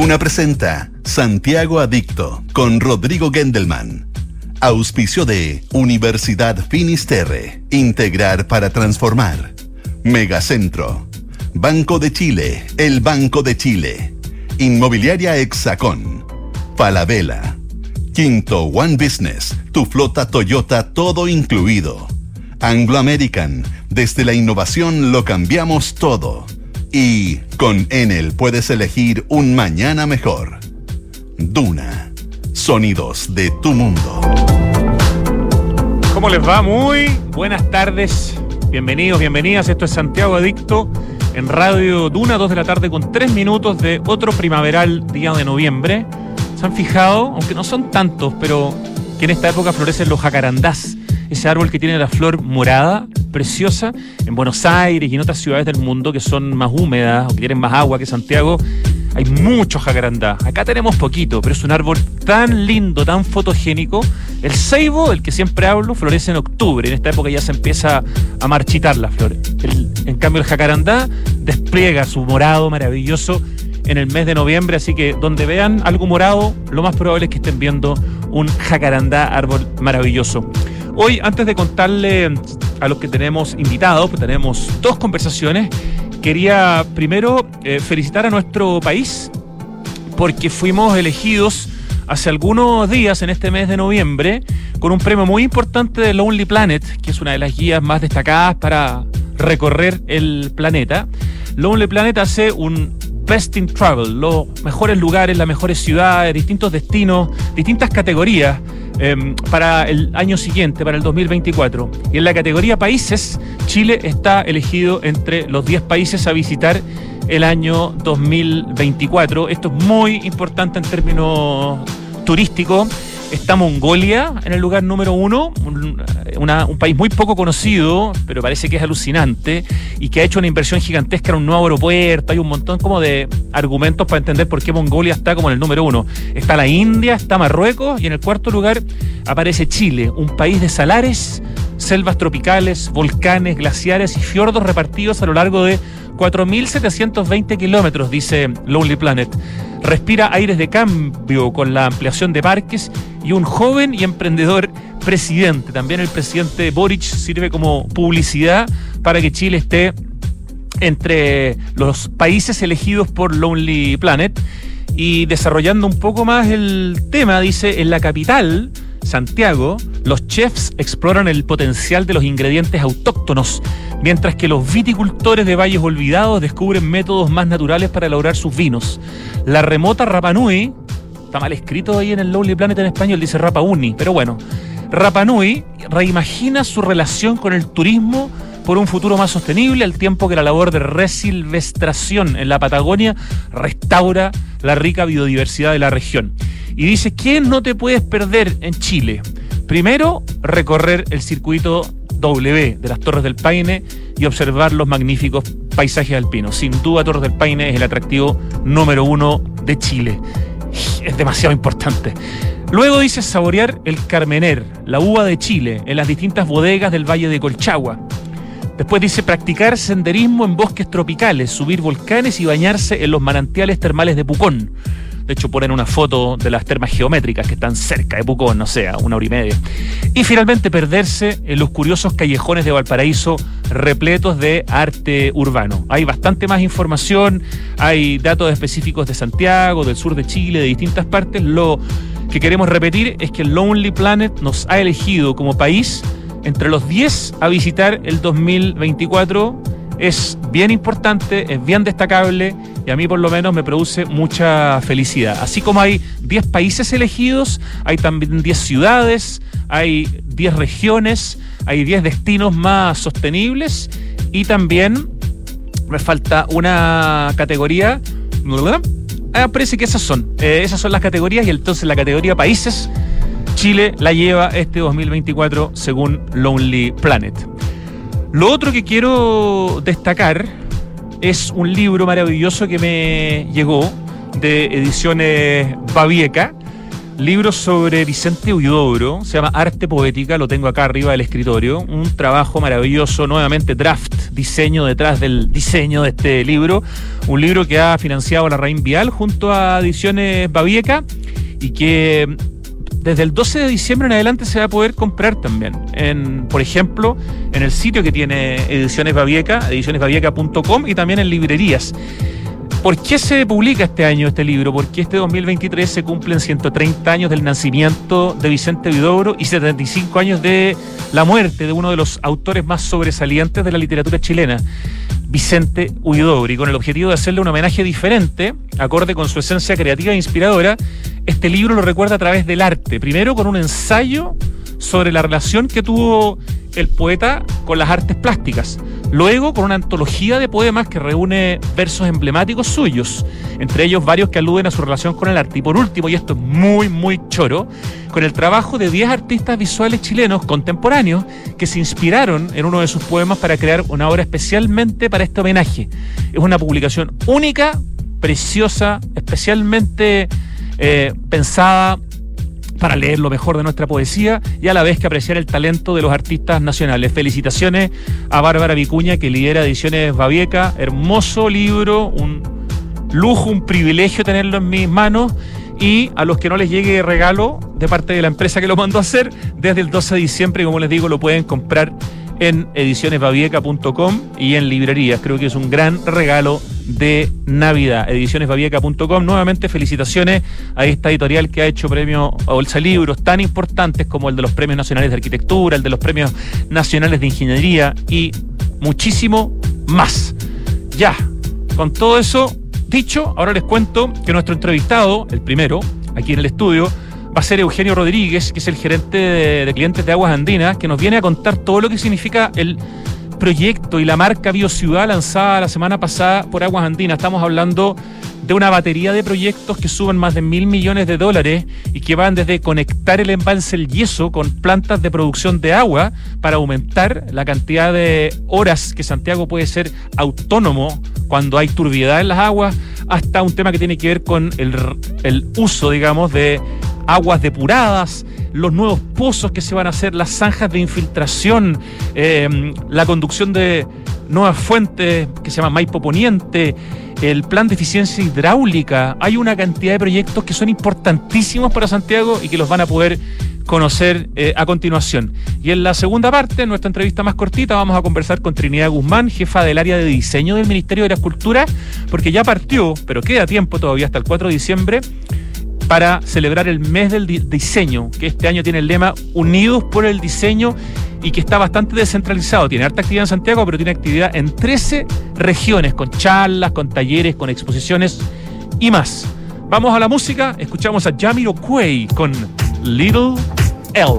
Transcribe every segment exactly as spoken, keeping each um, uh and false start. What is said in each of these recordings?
Duna presenta Santiago Adicto con Rodrigo Gendelman. Auspicio de Universidad Finisterre. Integrar para transformar. Megacentro. Banco de Chile. El Banco de Chile. Inmobiliaria Hexacón. Falabella. Quinto One Business. Tu flota Toyota todo incluido. Anglo American. Desde la innovación lo cambiamos todo. Y con Enel puedes elegir un mañana mejor. Duna. Sonidos de tu mundo. ¿Cómo les va? Muy buenas tardes. Bienvenidos, bienvenidas. Esto es Santiago Adicto en Radio Duna, dos de la tarde con tres minutos de otro primaveral día de noviembre. ¿Se han fijado? Aunque no son tantos, pero que en esta época florecen los jacarandás. Ese árbol que tiene la flor morada, preciosa, en Buenos Aires y en otras ciudades del mundo que son más húmedas o que tienen más agua que Santiago, hay muchos jacarandá. Acá tenemos poquito, pero es un árbol tan lindo, tan fotogénico. El ceibo, del que siempre hablo, florece en octubre. En esta época ya se empieza a marchitar la flor. El, en cambio, el jacarandá despliega su morado maravilloso en el mes de noviembre, así que donde vean algo morado, lo más probable es que estén viendo un jacarandá, árbol maravilloso. Hoy, antes de contarle a los que tenemos invitados, pues tenemos dos conversaciones, quería primero eh, felicitar a nuestro país porque fuimos elegidos hace algunos días en este mes de noviembre con un premio muy importante de Lonely Planet, que es una de las guías más destacadas para recorrer el planeta. Lonely Planet hace un Best in Travel, los mejores lugares, las mejores ciudades, distintos destinos, distintas categorías eh, para el año siguiente, para el dos mil veinticuatro. Y en la categoría países, Chile está elegido entre los diez países a visitar el año dos mil veinticuatro. Esto es muy importante en términos turísticos. Está Mongolia en el lugar número uno, un, una, un país muy poco conocido, pero parece que es alucinante y que ha hecho una inversión gigantesca en un nuevo aeropuerto. Hay un montón como de argumentos para entender por qué Mongolia está como en el número uno. Está la India, está Marruecos y en el cuarto lugar aparece Chile, un país de salares, selvas tropicales, volcanes, glaciares y fiordos repartidos a lo largo de cuatro mil setecientos veinte kilómetros, dice Lonely Planet. Respira aires de cambio con la ampliación de parques y un joven y emprendedor presidente. También el presidente Boric sirve como publicidad para que Chile esté entre los países elegidos por Lonely Planet. Y desarrollando un poco más el tema, dice, en la capital, Santiago, los chefs exploran el potencial de los ingredientes autóctonos, mientras que los viticultores de valles olvidados descubren métodos más naturales para elaborar sus vinos. La remota Rapa Nui, está mal escrito ahí en el Lonely Planet en español, dice Rapa Uni, pero bueno, Rapa Nui reimagina su relación con el turismo por un futuro más sostenible, al tiempo que la labor de resilvestración en la Patagonia restaura la rica biodiversidad de la región. Y dice, ¿qué no te puedes perder en Chile? Primero, recorrer el circuito W de las Torres del Paine y observar los magníficos paisajes alpinos. Sin duda, Torres del Paine es el atractivo número uno de Chile. Es demasiado importante. Luego dice saborear el Carmener, la uva de Chile, en las distintas bodegas del Valle de Colchagua. Después dice practicar senderismo en bosques tropicales, subir volcanes y bañarse en los manantiales termales de Pucón. De hecho, ponen una foto de las termas geométricas que están cerca de Pucón, no sé, a una hora y media. Y finalmente perderse en los curiosos callejones de Valparaíso repletos de arte urbano. Hay bastante más información, hay datos específicos de Santiago, del sur de Chile, de distintas partes. Lo que queremos repetir es que Lonely Planet nos ha elegido como país entre los diez a visitar el dos mil veinticuatro. Es bien importante, es bien destacable y a mí por lo menos me produce mucha felicidad. Así como hay diez países elegidos, hay también diez ciudades, hay diez regiones, hay diez destinos más sostenibles y también me falta una categoría. Ah, parece que esas son, eh, esas son las categorías y entonces la categoría países, Chile la lleva este dos mil veinticuatro según Lonely Planet. Lo otro que quiero destacar es un libro maravilloso que me llegó de Ediciones Babieca, libro sobre Vicente Huidobro, se llama Arte Poética, lo tengo acá arriba del escritorio, un trabajo maravilloso, nuevamente draft, diseño detrás del diseño de este libro, un libro que ha financiado la Larraín Vial junto a Ediciones Babieca y que desde el doce de diciembre en adelante se va a poder comprar también, en, por ejemplo, en el sitio que tiene Ediciones Babieca, ediciones babieca punto com, y también en librerías. ¿Por qué se publica este año este libro? Porque este dos mil veintitrés se cumplen ciento treinta años del nacimiento de Vicente Huidobro y setenta y cinco años de la muerte de uno de los autores más sobresalientes de la literatura chilena, Vicente Huidobro. Y con el objetivo de hacerle un homenaje diferente, acorde con su esencia creativa e inspiradora, este libro lo recuerda a través del arte. Primero con un ensayo sobre la relación que tuvo el poeta con las artes plásticas. Luego con una antología de poemas que reúne versos emblemáticos suyos, entre ellos varios que aluden a su relación con el arte. Y por último, y esto es muy, muy choro, con el trabajo de diez artistas visuales chilenos contemporáneos que se inspiraron en uno de sus poemas para crear una obra especialmente para este homenaje. Es una publicación única, preciosa, especialmente eh, pensada para leer lo mejor de nuestra poesía y a la vez que apreciar el talento de los artistas nacionales. Felicitaciones a Bárbara Vicuña, que lidera Ediciones Babieca. Hermoso libro, un lujo, un privilegio tenerlo en mis manos. Y a los que no les llegue regalo de parte de la empresa que lo mandó a hacer, desde el doce de diciembre, como les digo, lo pueden comprar en ediciones babieca punto com y en librerías. Creo que es un gran regalo de Navidad. ediciones babieca punto com. Nuevamente felicitaciones a esta editorial que ha hecho premios a bolsa libros tan importantes como el de los Premios Nacionales de Arquitectura, el de los Premios Nacionales de Ingeniería y muchísimo más. Ya, con todo eso dicho, ahora les cuento que nuestro entrevistado, el primero, aquí en el estudio, va a ser Eugenio Rodríguez, que es el gerente de, de clientes de Aguas Andinas, que nos viene a contar todo lo que significa el proyecto y la marca Biociudad lanzada la semana pasada por Aguas Andinas. Estamos hablando de una batería de proyectos que suben más de mil millones de dólares y que van desde conectar el embalse El Yeso con plantas de producción de agua para aumentar la cantidad de horas que Santiago puede ser autónomo cuando hay turbiedad en las aguas, hasta un tema que tiene que ver con el, el uso, digamos, de aguas depuradas, los nuevos pozos que se van a hacer, las zanjas de infiltración, eh, la conducción de nuevas fuentes que se llama Maipo Poniente, el plan de eficiencia hidráulica. Hay una cantidad de proyectos que son importantísimos para Santiago y que los van a poder conocer eh, a continuación. Y en la segunda parte, en nuestra entrevista más cortita, vamos a conversar con Trinidad Guzmán, jefa del área de diseño del Ministerio de la Cultura, porque ya partió, pero queda tiempo todavía hasta el cuatro de diciembre, para celebrar el mes del di- diseño, que este año tiene el lema Unidos por el Diseño y que está bastante descentralizado. Tiene harta actividad en Santiago, pero tiene actividad en trece regiones, con charlas, con talleres, con exposiciones y más. Vamos a la música, escuchamos a Jamiroquai con Little L.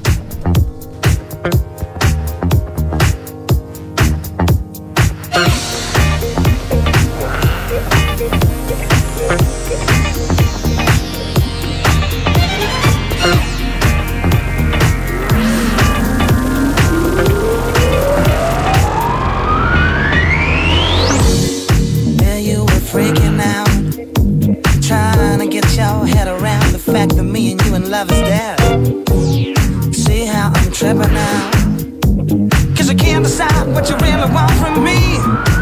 Love is dead. See how I'm tripping now, 'cause you can't decide what you really want from me.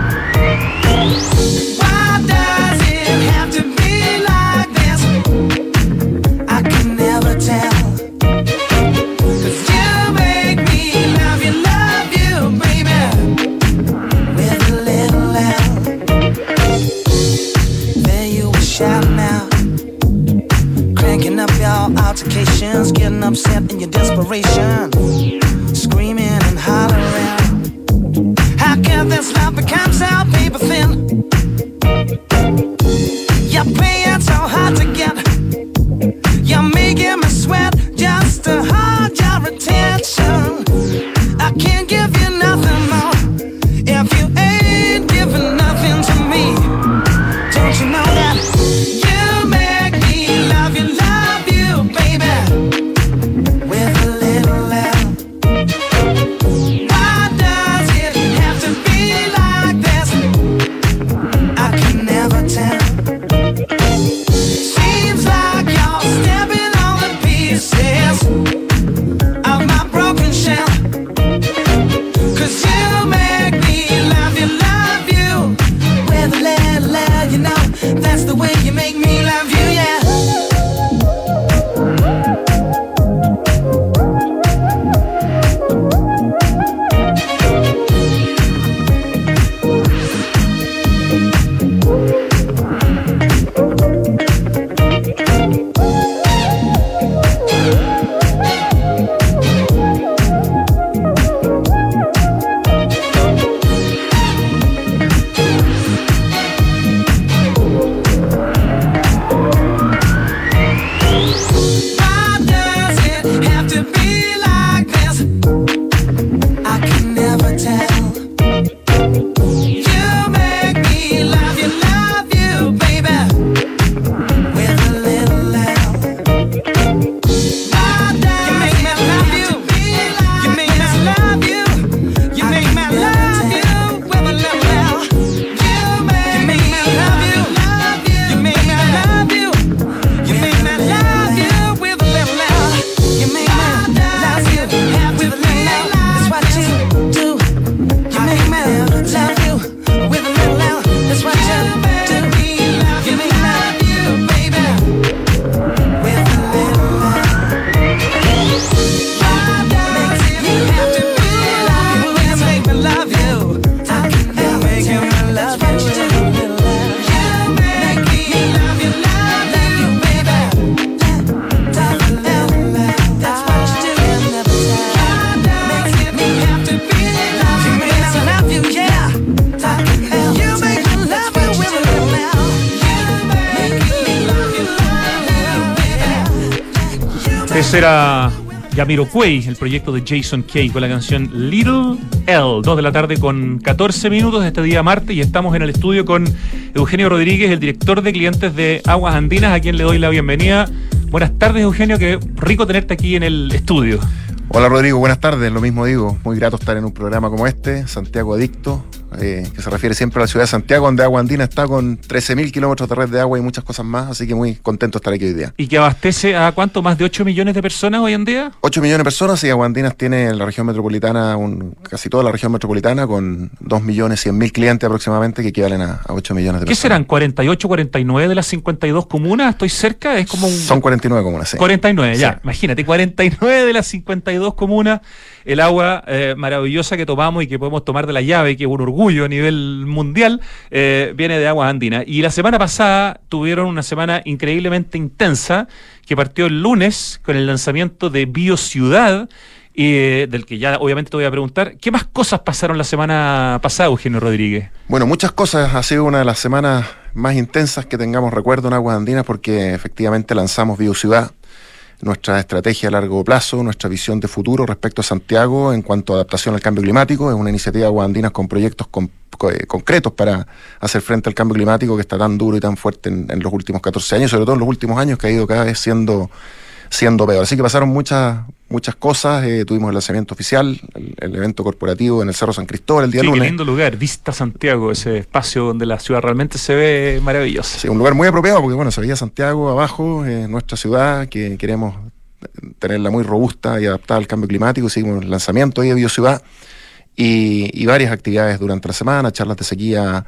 Why does it have to be like this? I can never tell, 'cause you make me love you, love you, baby, with a little L. There you were shouting out, cranking up your altercations, getting upset in your desperation, screaming and hollering. How can this love become so paper thin? You're playing so hard to get, you're making me sweat just to hold your attention. I can't give you nothing more if you ain't giving nothing to me. Don't you know that? You make me love you, love you, baby, with a little love. Ese era Jamiroquai, el proyecto de Jason Kay con la canción Little L. Dos de la tarde con catorce minutos de este día martes y estamos en el estudio con Eugenio Rodríguez, el director de clientes de Aguas Andinas, a quien le doy la bienvenida. Buenas tardes, Eugenio, qué rico tenerte aquí en el estudio. Hola Rodrigo, buenas tardes, lo mismo digo, muy grato estar en un programa como este, Santiago Adicto, eh, que se refiere siempre a la ciudad de Santiago, donde Agua Andina está con trece mil kilómetros de red de agua y muchas cosas más, así que muy contento de estar aquí hoy día. ¿Y que abastece a cuánto? ¿Más de ocho millones de personas hoy en día? ocho millones de personas y Agua Andinas tiene en la región metropolitana, un, casi toda la región metropolitana, con dos millones cien mil clientes aproximadamente, que equivalen a, a ocho millones de ¿Qué personas. serán? ¿cuarenta y ocho, cuarenta y nueve de las cincuenta y dos comunas? ¿Estoy cerca? Es como un... Son cuarenta y nueve comunas, sí. cuarenta y nueve, ya, Sí. Imagínate, cuarenta y nueve de las cincuenta y dos comunas, el agua eh, maravillosa que tomamos y que podemos tomar de la llave, que es un orgullo a nivel mundial, eh, viene de Aguas Andinas. Y la semana pasada tuvieron una semana increíblemente intensa, que partió el lunes con el lanzamiento de BioCiudad, eh, del que ya obviamente te voy a preguntar. ¿Qué más cosas pasaron la semana pasada, Eugenio Rodríguez? Bueno, muchas cosas. Ha sido una de las semanas más intensas que tengamos recuerdo en Aguas Andinas, porque efectivamente lanzamos BioCiudad, nuestra estrategia a largo plazo, nuestra visión de futuro respecto a Santiago en cuanto a adaptación al cambio climático. Es una iniciativa de Aguas Andinas con proyectos con, con, eh, concretos para hacer frente al cambio climático que está tan duro y tan fuerte en, en los últimos catorce años, sobre todo en los últimos años, que ha ido cada vez siendo, siendo peor. Así que pasaron muchas muchas cosas. Eh, tuvimos el lanzamiento oficial, el, el evento corporativo en el Cerro San Cristóbal el día Sí, lunes. qué lindo lugar, Vista Santiago, ese espacio donde la ciudad realmente se ve maravillosa. Sí, un lugar muy apropiado porque, bueno, se veía Santiago abajo, eh, nuestra ciudad, que queremos tenerla muy robusta y adaptada al cambio climático. Hicimos el lanzamiento ahí de BioCiudad y, y varias actividades durante la semana, charlas de sequía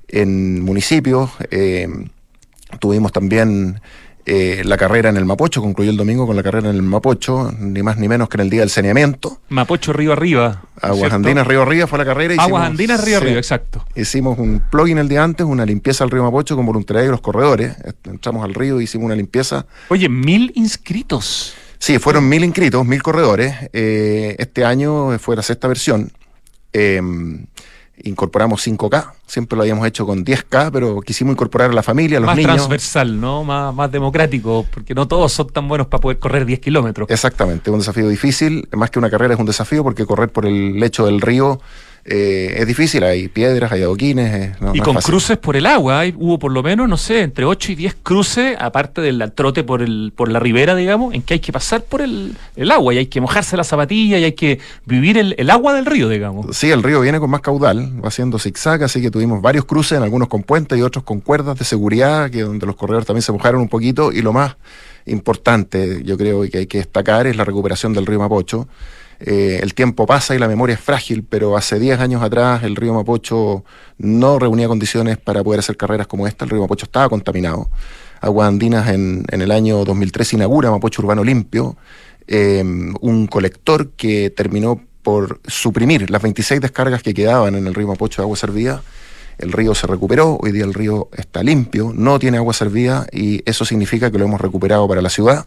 en municipios. Eh, tuvimos también eh, la carrera en el Mapocho, concluyó el domingo con la carrera en el Mapocho, ni más ni menos que en el día del saneamiento. Mapocho Río Arriba. Aguas ¿cierto? Andinas, Río Arriba fue la carrera. Aguas hicimos- Andinas, Río sí, Arriba, exacto. Hicimos un plugin el día antes, una limpieza al río Mapocho con voluntariado de los corredores. Entramos al río y hicimos una limpieza. Oye, mil inscritos. Sí, fueron mil inscritos, mil corredores. Eh, este año fue la sexta versión. Eh, incorporamos cinco K, siempre lo habíamos hecho con diez K, pero quisimos incorporar a la familia, a los Más niños. transversal, ¿no? Más, más democrático, porque no todos son tan buenos para poder correr diez kilómetros. Exactamente, un desafío difícil. Más que una carrera es un desafío, porque correr por el lecho del río eh, es difícil. Hay piedras, hay adoquines. eh, no- Y no es con fácil. cruces por el agua, hay- hubo por lo menos, no sé, entre ocho y diez cruces, aparte del trote por el por la ribera, digamos, en que hay que pasar por el, el agua y hay que mojarse la zapatilla y hay que vivir el, el agua del río, digamos. Sí, el río viene con más caudal, va haciendo zigzag, así que tuvimos varios cruces, en algunos con puentes y otros con cuerdas de seguridad, que donde los corredores también se mojaron un poquito. Y lo más importante, yo creo, y que hay que destacar, es la recuperación del río Mapocho. Eh, el tiempo pasa y la memoria es frágil, pero hace diez años atrás el río Mapocho no reunía condiciones para poder hacer carreras como esta. El río Mapocho estaba contaminado. Aguas Andinas en, en el año dos mil tres inaugura Mapocho Urbano Limpio, eh, un colector que terminó por suprimir las veintiséis descargas que quedaban en el río Mapocho de agua servida. El río se recuperó, hoy día el río está limpio, no tiene agua servida, y eso significa que lo hemos recuperado para la ciudad.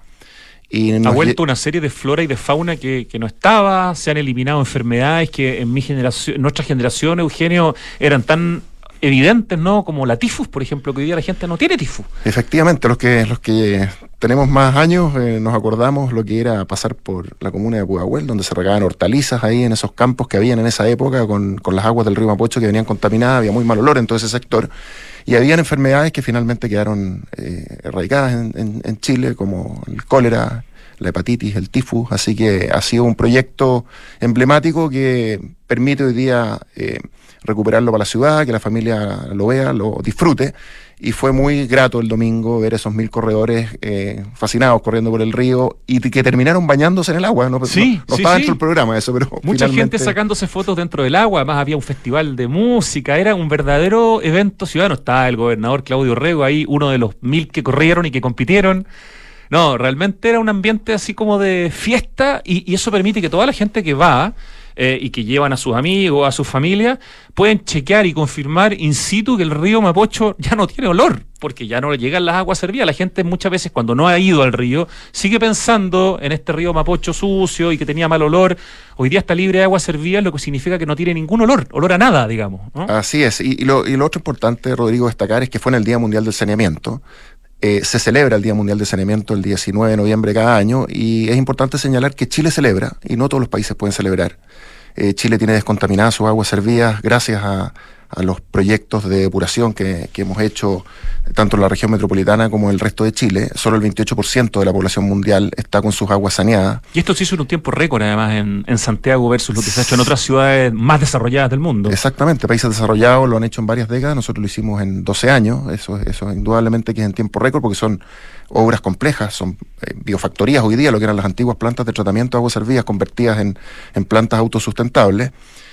Y Ha nos vuelto lle- una serie de flora y de fauna que, que no estaba, se han eliminado enfermedades que en mi generación, nuestra generación, Eugenio, eran tan evidentes, ¿no? Como la tifus, por ejemplo, que hoy día la gente no tiene tifus. Efectivamente, los que, los que tenemos más años eh, nos acordamos lo que era pasar por la comuna de Pudahuel, donde se regaban hortalizas ahí en esos campos que habían en esa época con, con las aguas del río Mapocho que venían contaminadas. Había muy mal olor en todo ese sector y habían enfermedades que finalmente quedaron eh, erradicadas en, en, en Chile, como el cólera, la hepatitis, el tifus. Así que ha sido un proyecto emblemático que permite hoy día eh, recuperarlo para la ciudad, que la familia lo vea, lo disfrute. Y fue muy grato el domingo ver esos mil corredores eh, fascinados corriendo por el río y que terminaron bañándose en el agua. No, Sí, no, no sí, estaba sí. dentro del programa eso, pero Mucha finalmente- gente sacándose fotos dentro del agua, además había un festival de música, era un verdadero evento ciudadano. Estaba el gobernador Claudio Rego ahí, uno de los mil que corrieron y que compitieron. No, realmente era un ambiente así como de fiesta y, y eso permite que toda la gente que va eh, y que llevan a sus amigos, a sus familias, pueden chequear y confirmar in situ que el río Mapocho ya no tiene olor, porque ya no le llegan las aguas servidas. La gente muchas veces cuando no ha ido al río sigue pensando en este río Mapocho sucio y que tenía mal olor. Hoy día está libre de agua servida, lo que significa que no tiene ningún olor, olor a nada, digamos, ¿no? Así es, y, y, lo, y lo otro importante, Rodrigo, destacar es que fue en el Día Mundial del Saneamiento. Eh, se celebra el Día Mundial de Saneamiento el diecinueve de noviembre de cada año y es importante señalar que Chile celebra y no todos los países pueden celebrar. Eh, Chile tiene descontaminadas sus aguas servidas gracias a, a los proyectos de depuración que, que hemos hecho tanto en la región metropolitana como en el resto de Chile. Solo el veintiocho por ciento de la población mundial está con sus aguas saneadas. Y esto se hizo en un tiempo récord, además, en, en Santiago versus lo que se ha hecho en otras ciudades más desarrolladas del mundo. Exactamente, países desarrollados lo han hecho en varias décadas, nosotros lo hicimos en doce años, eso, eso indudablemente que es en tiempo récord porque son obras complejas, son eh, biofactorías hoy día, lo que eran las antiguas plantas de tratamiento de aguas servidas convertidas en, en plantas autosustentables.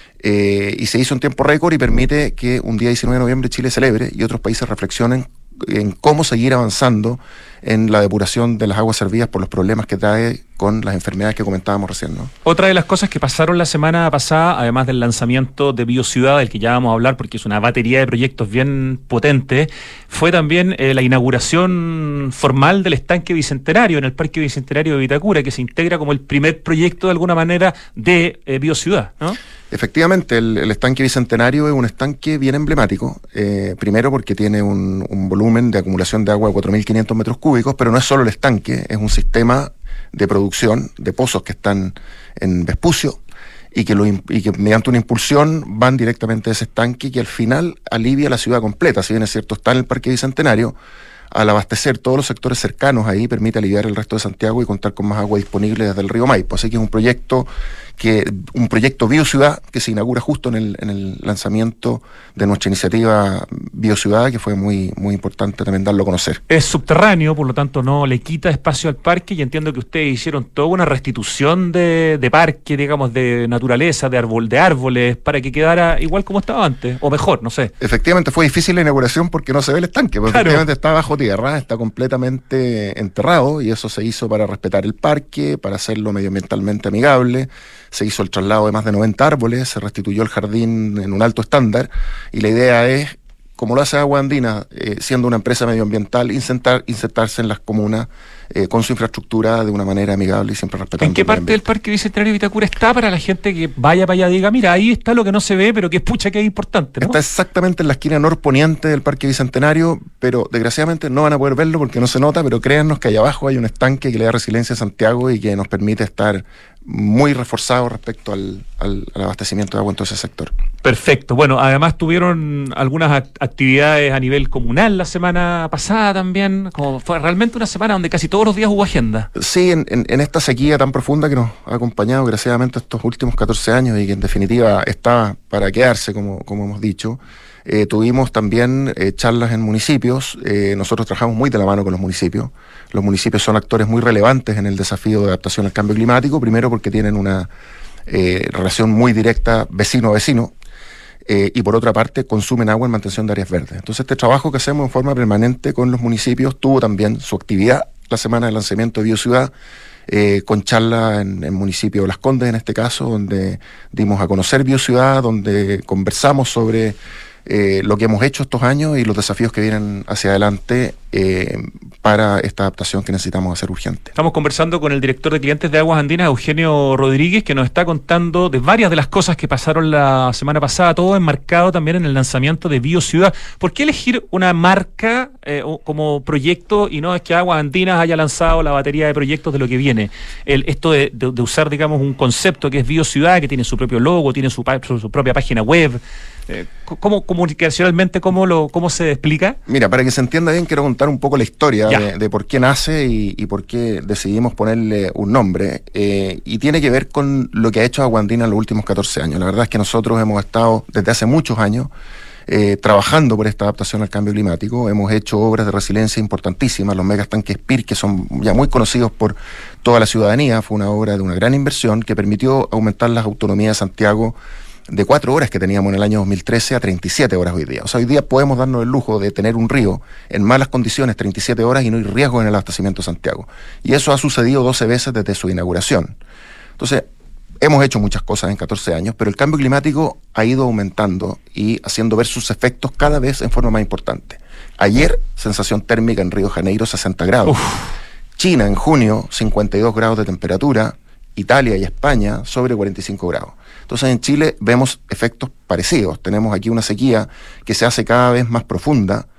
Eh, y se hizo en tiempo récord y permite que un día diecinueve de noviembre Chile celebre y otros países reflexionen en cómo seguir avanzando en la depuración de las aguas servidas por los problemas que trae con las enfermedades que comentábamos recién, ¿no? Otra de las cosas que pasaron la semana pasada, además del lanzamiento de Biociudad, del que ya vamos a hablar porque es una batería de proyectos bien potente, fue también eh, la inauguración formal del estanque bicentenario en el Parque Bicentenario de Vitacura, que se integra como el primer proyecto de alguna manera de eh, Biociudad, ¿no? Efectivamente, el, el estanque bicentenario es un estanque bien emblemático, eh, primero porque tiene un, un volumen de acumulación de agua de cuatro mil quinientos metros cúbicos, pero no es solo el estanque, es un sistema de producción de pozos que están en Vespucio y que, lo, y que mediante una impulsión van directamente a ese estanque y que al final alivia la ciudad completa. Si bien es cierto, está en el Parque Bicentenario, al abastecer todos los sectores cercanos ahí permite aliviar el resto de Santiago y contar con más agua disponible desde el río Maipo. Así que es un proyecto que un proyecto Biociudad que se inaugura justo en el, en el lanzamiento de nuestra iniciativa Biociudad, que fue muy, muy importante también darlo a conocer. Es subterráneo, por lo tanto no le quita espacio al parque, y entiendo que ustedes hicieron toda una restitución de, de parque, digamos, de naturaleza, de árbol, de árboles, para que quedara igual como estaba antes, o mejor, no sé. Efectivamente fue difícil la inauguración porque no se ve el estanque, porque claro, efectivamente está bajo tierra, está completamente enterrado, y eso se hizo para respetar el parque, para hacerlo medioambientalmente amigable. Se hizo el traslado de más de noventa árboles, se restituyó el jardín en un alto estándar, y la idea es, como lo hace Agua Andina, eh, siendo una empresa medioambiental, insertar, insertarse en las comunas eh, con su infraestructura de una manera amigable y siempre respetando. ¿En qué parte del Parque Bicentenario de Vitacura está, para la gente que vaya para allá y diga, mira, ahí está lo que no se ve, pero que es pucha que es importante, ¿no? Está exactamente en la esquina norponiente del Parque Bicentenario, pero desgraciadamente no van a poder verlo porque no se nota, pero créannos que allá abajo hay un estanque que le da resiliencia a Santiago y que nos permite estar muy reforzado respecto al, al, al abastecimiento de agua en todo ese sector. Perfecto. Bueno, además tuvieron algunas act- actividades a nivel comunal la semana pasada también, como fue realmente una semana donde casi todos los días hubo agenda. Sí, en, en, en esta sequía tan profunda que nos ha acompañado desgraciadamente estos últimos catorce años y que en definitiva está para quedarse, como, como hemos dicho. Eh, tuvimos también eh, charlas en municipios. Eh, nosotros trabajamos muy de la mano con los municipios. Los municipios son actores muy relevantes en el desafío de adaptación al cambio climático, primero porque tienen una eh, relación muy directa vecino a vecino, eh, y por otra parte consumen agua en mantención de áreas verdes. Entonces este trabajo que hacemos en forma permanente con los municipios tuvo también su actividad la semana del lanzamiento de Biociudad, Eh, con charla en el municipio de Las Condes, en este caso, donde dimos a conocer Biociudad, donde conversamos sobre eh, lo que hemos hecho estos años y los desafíos que vienen hacia adelante eh, para esta adaptación que necesitamos hacer urgente. Estamos conversando con el director de clientes de Aguas Andinas, Eugenio Rodríguez, que nos está contando de varias de las cosas que pasaron la semana pasada, todo enmarcado también en el lanzamiento de Biociudad. ¿Por qué elegir una marca eh, como proyecto y no es que Aguas Andinas haya lanzado la batería de proyectos de lo que viene? El, esto de, de, de usar, digamos, un concepto que es Biociudad, que tiene su propio logo, tiene su, su, su propia página web. Eh, ¿Cómo comunicacionalmente cómo lo cómo se explica? Mira, para que se entienda bien, quiero contar un poco la historia de, de por qué nace y, y por qué decidimos ponerle un nombre. Eh, y tiene que ver con lo que ha hecho Agua Andina en los últimos catorce años. La verdad es que nosotros hemos estado desde hace muchos años eh, trabajando por esta adaptación al cambio climático. Hemos hecho obras de resiliencia importantísimas, los megastanques P I R, que son ya muy conocidos por toda la ciudadanía. Fue una obra de una gran inversión que permitió aumentar las autonomías de Santiago de cuatro horas que teníamos en el año dos mil trece a treinta y siete horas hoy día. O sea, hoy día podemos darnos el lujo de tener un río en malas condiciones treinta y siete horas y no hay riesgo en el abastecimiento de Santiago. Y eso ha sucedido doce veces desde su inauguración. Entonces, hemos hecho muchas cosas en catorce años, pero el cambio climático ha ido aumentando y haciendo ver sus efectos cada vez en forma más importante. Ayer, sensación térmica en Río de Janeiro, sesenta grados. Uf. China, en junio, cincuenta y dos grados de temperatura. Italia y España, sobre cuarenta y cinco grados. Entonces en Chile vemos efectos parecidos. Tenemos aquí una sequía que se hace cada vez más profunda,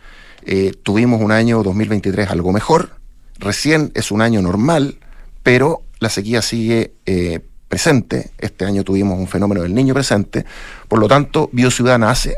Eh, tuvimos un año dos mil veintitrés algo mejor, recién es un año normal, pero la sequía sigue eh, presente. Este año tuvimos un fenómeno del Niño presente, por lo tanto, Biociudad nace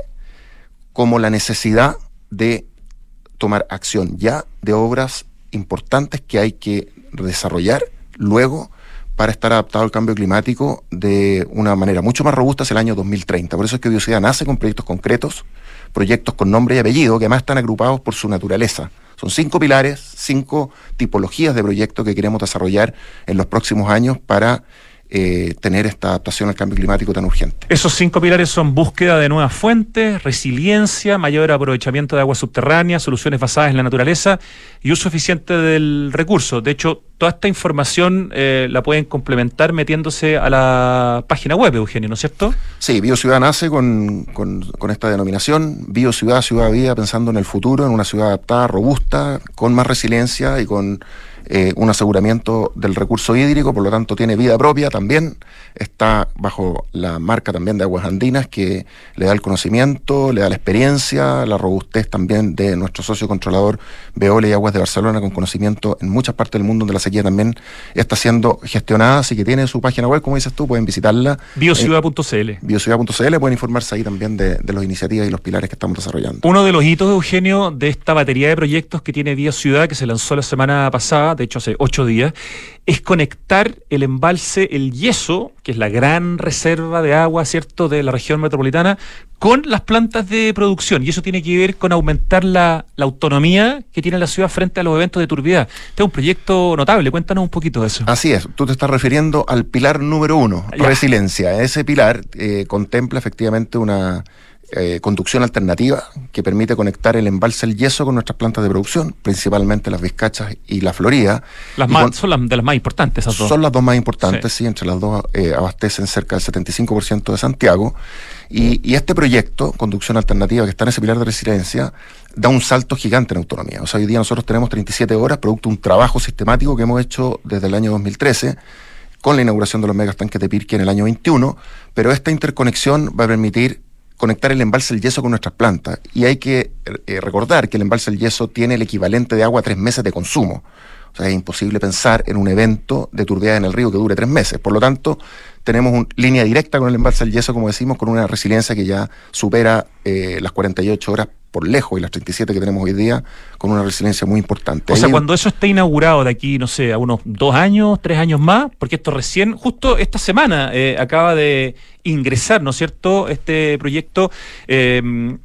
como la necesidad de tomar acción ya de obras importantes que hay que desarrollar luego para estar adaptado al cambio climático de una manera mucho más robusta hacia el año dos mil treinta. Por eso es que Biociudad nace con proyectos concretos, proyectos con nombre y apellido, que además están agrupados por su naturaleza. Son cinco pilares, cinco tipologías de proyectos que queremos desarrollar en los próximos años para eh, tener esta adaptación al cambio climático tan urgente. Esos cinco pilares son búsqueda de nuevas fuentes, resiliencia, mayor aprovechamiento de aguas subterráneas, soluciones basadas en la naturaleza y uso eficiente del recurso. De hecho, toda esta información eh, la pueden complementar metiéndose a la página web, Eugenio, ¿no es cierto? Sí, Biociudad nace con, con, con esta denominación, Biociudad, ciudad vida, pensando en el futuro, en una ciudad adaptada, robusta, con más resiliencia y con eh, un aseguramiento del recurso hídrico, por lo tanto tiene vida propia también, está bajo la marca también de Aguas Andinas, que le da el conocimiento, le da la experiencia, la robustez también de nuestro socio controlador Veolia y Aguas de Barcelona, con conocimiento en muchas partes del mundo donde la sequía también está siendo gestionada, así que tiene su página web, como dices tú, pueden visitarla. Biociudad punto c l. Eh, Biociudad punto c l, pueden informarse ahí también de, de las iniciativas y los pilares que estamos desarrollando. Uno de los hitos, Eugenio, de esta batería de proyectos que tiene Biociudad, que se lanzó la semana pasada, de hecho hace ocho días, es conectar el embalse El Yeso, que es la gran reserva de agua, ¿cierto?, de la región metropolitana, con las plantas de producción. Y eso tiene que ver con aumentar la, la autonomía que tiene la ciudad frente a los eventos de turbiedad. Este es un proyecto notable. Cuéntanos un poquito de eso. Así es. Tú te estás refiriendo al pilar número uno, ya. Resiliencia. Ese pilar eh, contempla efectivamente una eh, conducción alternativa que permite conectar el embalse El Yeso con nuestras plantas de producción, principalmente las Vizcachas y la Florida. Las y más, con, son las de las más importantes esas dos. Son las dos más importantes, sí, sí entre las dos eh, abastecen cerca del setenta y cinco por ciento de Santiago. Y, y este proyecto, conducción alternativa, que está en ese pilar de resiliencia, da un salto gigante en autonomía. O sea, hoy día nosotros tenemos treinta y siete horas, producto de un trabajo sistemático que hemos hecho desde el año dos mil trece, con la inauguración de los megastanques de Pirque en el año veintiuno, pero esta interconexión va a permitir conectar el embalse El Yeso con nuestras plantas. Y hay que eh, recordar que el embalse El Yeso tiene el equivalente de agua a tres meses de consumo. O sea, es imposible pensar en un evento de turbiedad en el río que dure tres meses. Por lo tanto, tenemos una línea directa con el embalse El Yeso, como decimos, con una resiliencia que ya supera eh, las cuarenta y ocho horas por lejos y las treinta y siete que tenemos hoy día, con una resiliencia muy importante. O sea, Ahí, cuando eso esté inaugurado de aquí, no sé, a unos dos años, tres años más, porque esto recién, justo esta semana, eh, acaba de ingresar, ¿no es cierto?, este proyecto eh,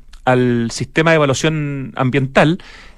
al sistema de evaluación ambiental,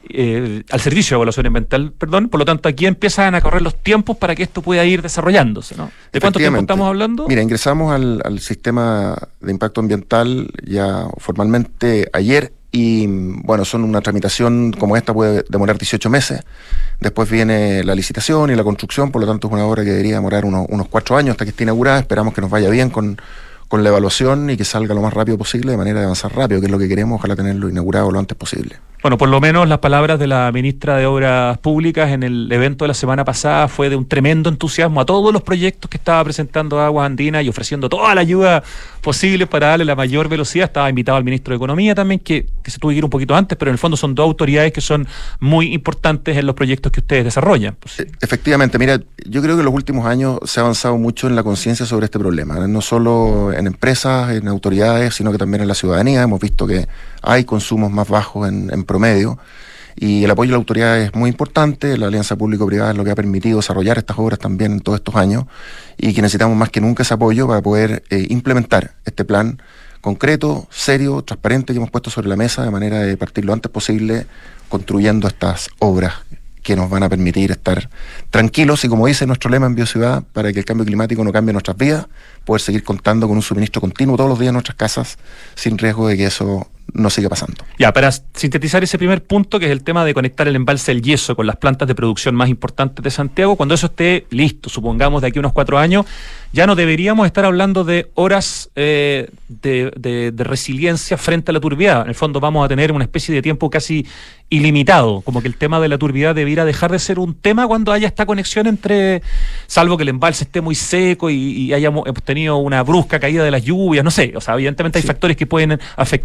Eh, al servicio de evaluación ambiental, perdón, por lo tanto aquí empiezan a correr los tiempos para que esto pueda ir desarrollándose, ¿no? ¿De cuánto tiempo estamos hablando? Mira, ingresamos al, al sistema de impacto ambiental ya formalmente ayer y bueno, son una tramitación como esta puede demorar dieciocho meses, después viene la licitación y la construcción, por lo tanto es una obra que debería demorar unos, unos cuatro años hasta que esté inaugurada. Esperamos que nos vaya bien con con la evaluación y que salga lo más rápido posible, de manera de avanzar rápido, que es lo que queremos, ojalá tenerlo inaugurado lo antes posible. Bueno, por lo menos las palabras de la ministra de Obras Públicas en el evento de la semana pasada fue de un tremendo entusiasmo a todos los proyectos que estaba presentando Aguas Andinas y ofreciendo toda la ayuda posible para darle la mayor velocidad. Estaba invitado al ministro de Economía también, que, que se tuvo que ir un poquito antes, pero en el fondo son dos autoridades que son muy importantes en los proyectos que ustedes desarrollan. Pues. Efectivamente, mira, yo creo que en los últimos años se ha avanzado mucho en la conciencia sobre este problema, no solo en empresas, en autoridades, sino que también en la ciudadanía. Hemos visto que hay consumos más bajos en, en promedio y el apoyo de la autoridad es muy importante. La alianza público-privada es lo que ha permitido desarrollar estas obras también en todos estos años y que necesitamos más que nunca ese apoyo para poder eh, implementar este plan concreto, serio, transparente que hemos puesto sobre la mesa de manera de partir lo antes posible construyendo estas obras que nos van a permitir estar tranquilos y, como dice nuestro lema en Biociudad, para que el cambio climático no cambie nuestras vidas, poder seguir contando con un suministro continuo todos los días en nuestras casas sin riesgo de que eso no siga pasando. Ya, para sintetizar ese primer punto, que es el tema de conectar el embalse El Yeso con las plantas de producción más importantes de Santiago, cuando eso esté listo, supongamos de aquí a unos cuatro años, ya no deberíamos estar hablando de horas eh, de, de, de resiliencia frente a la turbiedad. En el fondo vamos a tener una especie de tiempo casi ilimitado, como que el tema de la turbiedad debiera dejar de ser un tema cuando haya esta conexión entre, salvo que el embalse esté muy seco y, y hayamos hemos tenido una brusca caída de las lluvias, no sé, o sea, evidentemente hay sí. factores que pueden afectar,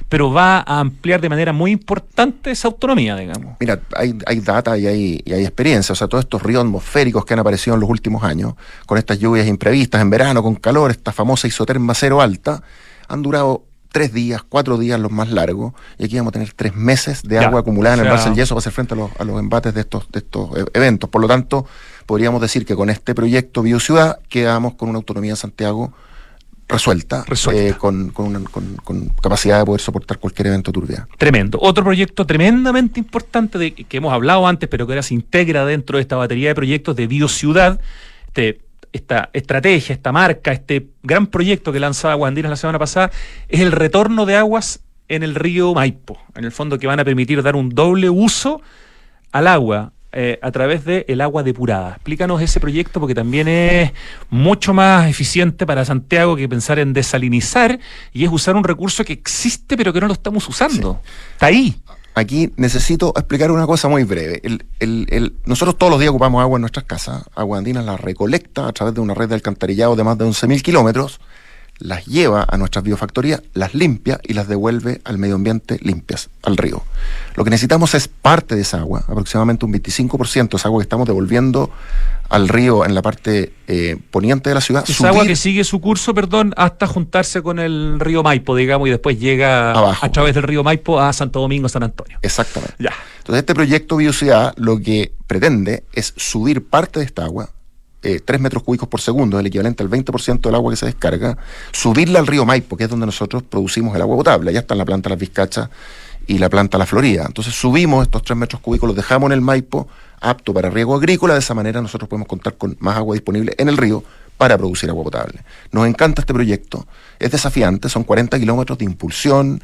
pero va a ampliar de manera muy importante esa autonomía, digamos. Mira, hay, hay data y hay, y hay experiencia, o sea, todos estos ríos atmosféricos que han aparecido en los últimos años, con estas lluvias imprevistas en verano, con calor, esta famosa isoterma cero alta, han durado tres días, cuatro días los más largos, y aquí vamos a tener tres meses de Ya, agua acumulada en o el sea, Embalse del Yeso para hacer frente a los, a los embates de estos, de estos e- eventos. Por lo tanto, podríamos decir que con este proyecto Biociudad quedamos con una autonomía en Santiago resuelta, Resuelta. eh, con, con, una- con- con capacidad de poder soportar cualquier evento de turbidez. Tremendo. Otro proyecto tremendamente importante de que hemos hablado antes, pero que ahora se integra dentro de esta batería de proyectos de Biociudad, este, esta estrategia, esta marca, este gran proyecto que lanzaba Aguas Andinas la semana pasada, es el retorno de aguas en el río Maipo. En el fondo, que van a permitir dar un doble uso al agua eh, a través del agua depurada. Explícanos ese proyecto, porque también es mucho más eficiente para Santiago que pensar en desalinizar, y es usar un recurso que existe pero que no lo estamos usando. Está ahí. Aquí necesito explicar una cosa muy breve. El, el, el, nosotros todos los días ocupamos agua en nuestras casas. Aguas Andinas la recolecta a través de una red de alcantarillado de más de once mil kilómetros, las lleva a nuestras biofactorías, las limpia y las devuelve al medio ambiente limpias, al río. Lo que necesitamos es parte de esa agua, aproximadamente un veinticinco por ciento de esa agua que estamos devolviendo al río en la parte eh, poniente de la ciudad. Es agua que sigue su curso, perdón, hasta juntarse con el río Maipo, digamos, y después llega Abajo. a través del río Maipo a Santo Domingo, San Antonio. Exactamente. Ya. Entonces, este proyecto Biociudad lo que pretende es subir parte de esta agua, eh, tres metros cúbicos por segundo, el equivalente al veinte por ciento del agua que se descarga, subirla al río Maipo, que es donde nosotros producimos el agua potable. Allá están la planta Las Vizcachas y la planta La Florida. Entonces, subimos estos tres metros cúbicos, los dejamos en el Maipo, apto para riego agrícola. De esa manera nosotros podemos contar con más agua disponible en el río para producir agua potable. Nos encanta este proyecto, es desafiante, son cuarenta kilómetros de impulsión,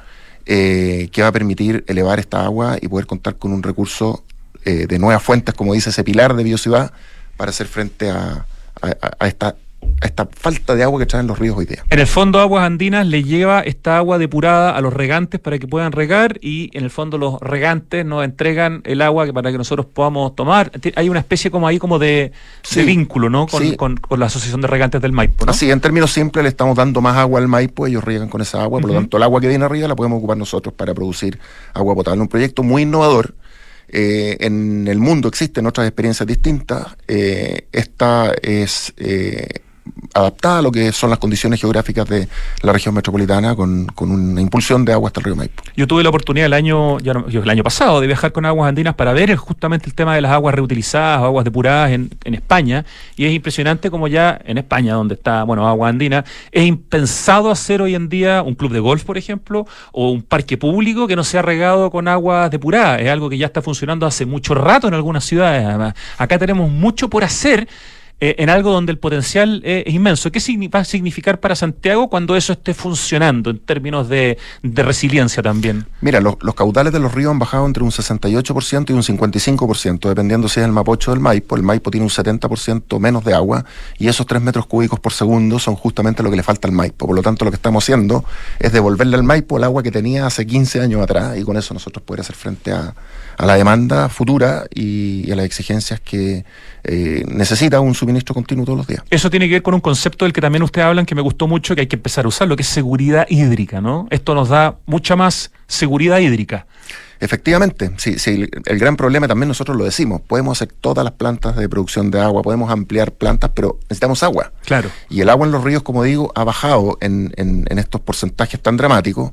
eh, que va a permitir elevar esta agua y poder contar con un recurso eh, de nuevas fuentes, como dice ese pilar de Biociudad, para hacer frente a, a, a esta, a esta falta de agua que traen los ríos hoy día. En el fondo, Aguas Andinas le lleva esta agua depurada a los regantes para que puedan regar, y en el fondo los regantes nos entregan el agua que para que nosotros podamos tomar. Ti- Hay una especie como ahí como de, Sí. de vínculo, ¿no? Con, Sí. con, con la Asociación de Regantes del Maipo, ¿no? Así, en términos simples, le estamos dando más agua al Maipo, ellos riegan con esa agua, por lo Ujú. tanto el agua que viene arriba la podemos ocupar nosotros para producir agua potable. Un proyecto muy innovador. Eh, en el mundo existen otras experiencias distintas. Eh, esta es eh, adaptada a lo que son las condiciones geográficas de la región metropolitana, con, con una impulsión de agua hasta el río Maipo. Yo tuve la oportunidad el año, ya no- yo, el año pasado de viajar con Aguas Andinas para ver el- justamente el tema de las aguas reutilizadas, o aguas depuradas en, en España, y es impresionante como ya en España, donde está, bueno, Aguas Andinas, es impensado hacer hoy en día un club de golf, por ejemplo, o un parque público que no sea regado con aguas depuradas. Es algo que ya está funcionando hace mucho rato en algunas ciudades. Además, acá tenemos mucho por hacer, eh, en algo donde el potencial eh, es inmenso. ¿Qué signi- va a significar para Santiago cuando eso esté funcionando en términos de, de resiliencia también? Mira, los, los caudales de los ríos han bajado entre un sesenta y ocho por ciento y un cincuenta y cinco por ciento, dependiendo si es el Mapocho o el Maipo. El Maipo tiene un setenta por ciento menos de agua, y esos tres metros cúbicos por segundo son justamente lo que le falta al Maipo. Por lo tanto, lo que estamos haciendo es devolverle al Maipo el agua que tenía hace quince años atrás, y con eso nosotros poder hacer frente a, a la demanda futura y, y a las exigencias que eh, necesita un suministro continuo todos los días. Eso tiene que ver con un concepto del que también ustedes hablan, que me gustó mucho, que hay que empezar a usar, lo que es seguridad hídrica, ¿no? Esto nos da mucha más seguridad hídrica. Efectivamente, sí, sí, el, el gran problema también nosotros lo decimos, podemos hacer todas las plantas de producción de agua, podemos ampliar plantas, pero necesitamos agua. Claro. Y el agua en los ríos, como digo, ha bajado en, en, en estos porcentajes tan dramáticos.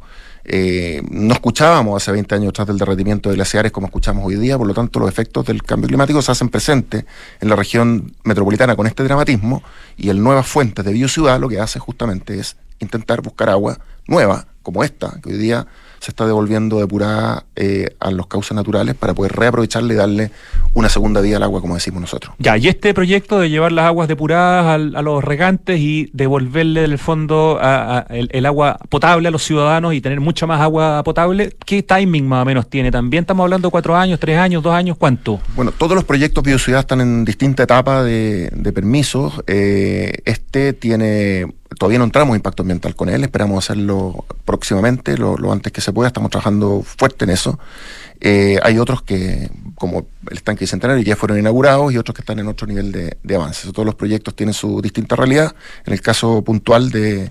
Eh, no escuchábamos hace veinte años atrás del derretimiento de glaciares como escuchamos hoy día, por lo tanto los efectos del cambio climático se hacen presentes en la región metropolitana con este dramatismo, y el Nuevas Fuentes de Biociudad lo que hace justamente es intentar buscar agua nueva, como esta, que hoy día se está devolviendo depurada eh, a los cauces naturales, para poder reaprovecharle y darle una segunda vida al agua, como decimos nosotros. Ya, y este proyecto de llevar las aguas depuradas al- a los regantes y devolverle del fondo a- a el, el agua potable a los ciudadanos y tener mucha más agua potable, ¿qué timing más o menos tiene? También estamos hablando de cuatro años, tres años, dos años, ¿cuánto? Bueno, todos los proyectos Biociudad están en distinta etapa de, de permisos. Eh, este tiene, todavía no entramos en impacto ambiental con él, esperamos hacerlo próximamente, lo, lo antes que se pueda, estamos trabajando fuerte en eso. Eh, hay otros que, como el estanque bicentenario, ya fueron inaugurados, y otros que están en otro nivel de, de avance. Todos los proyectos tienen su distinta realidad. En el caso puntual de,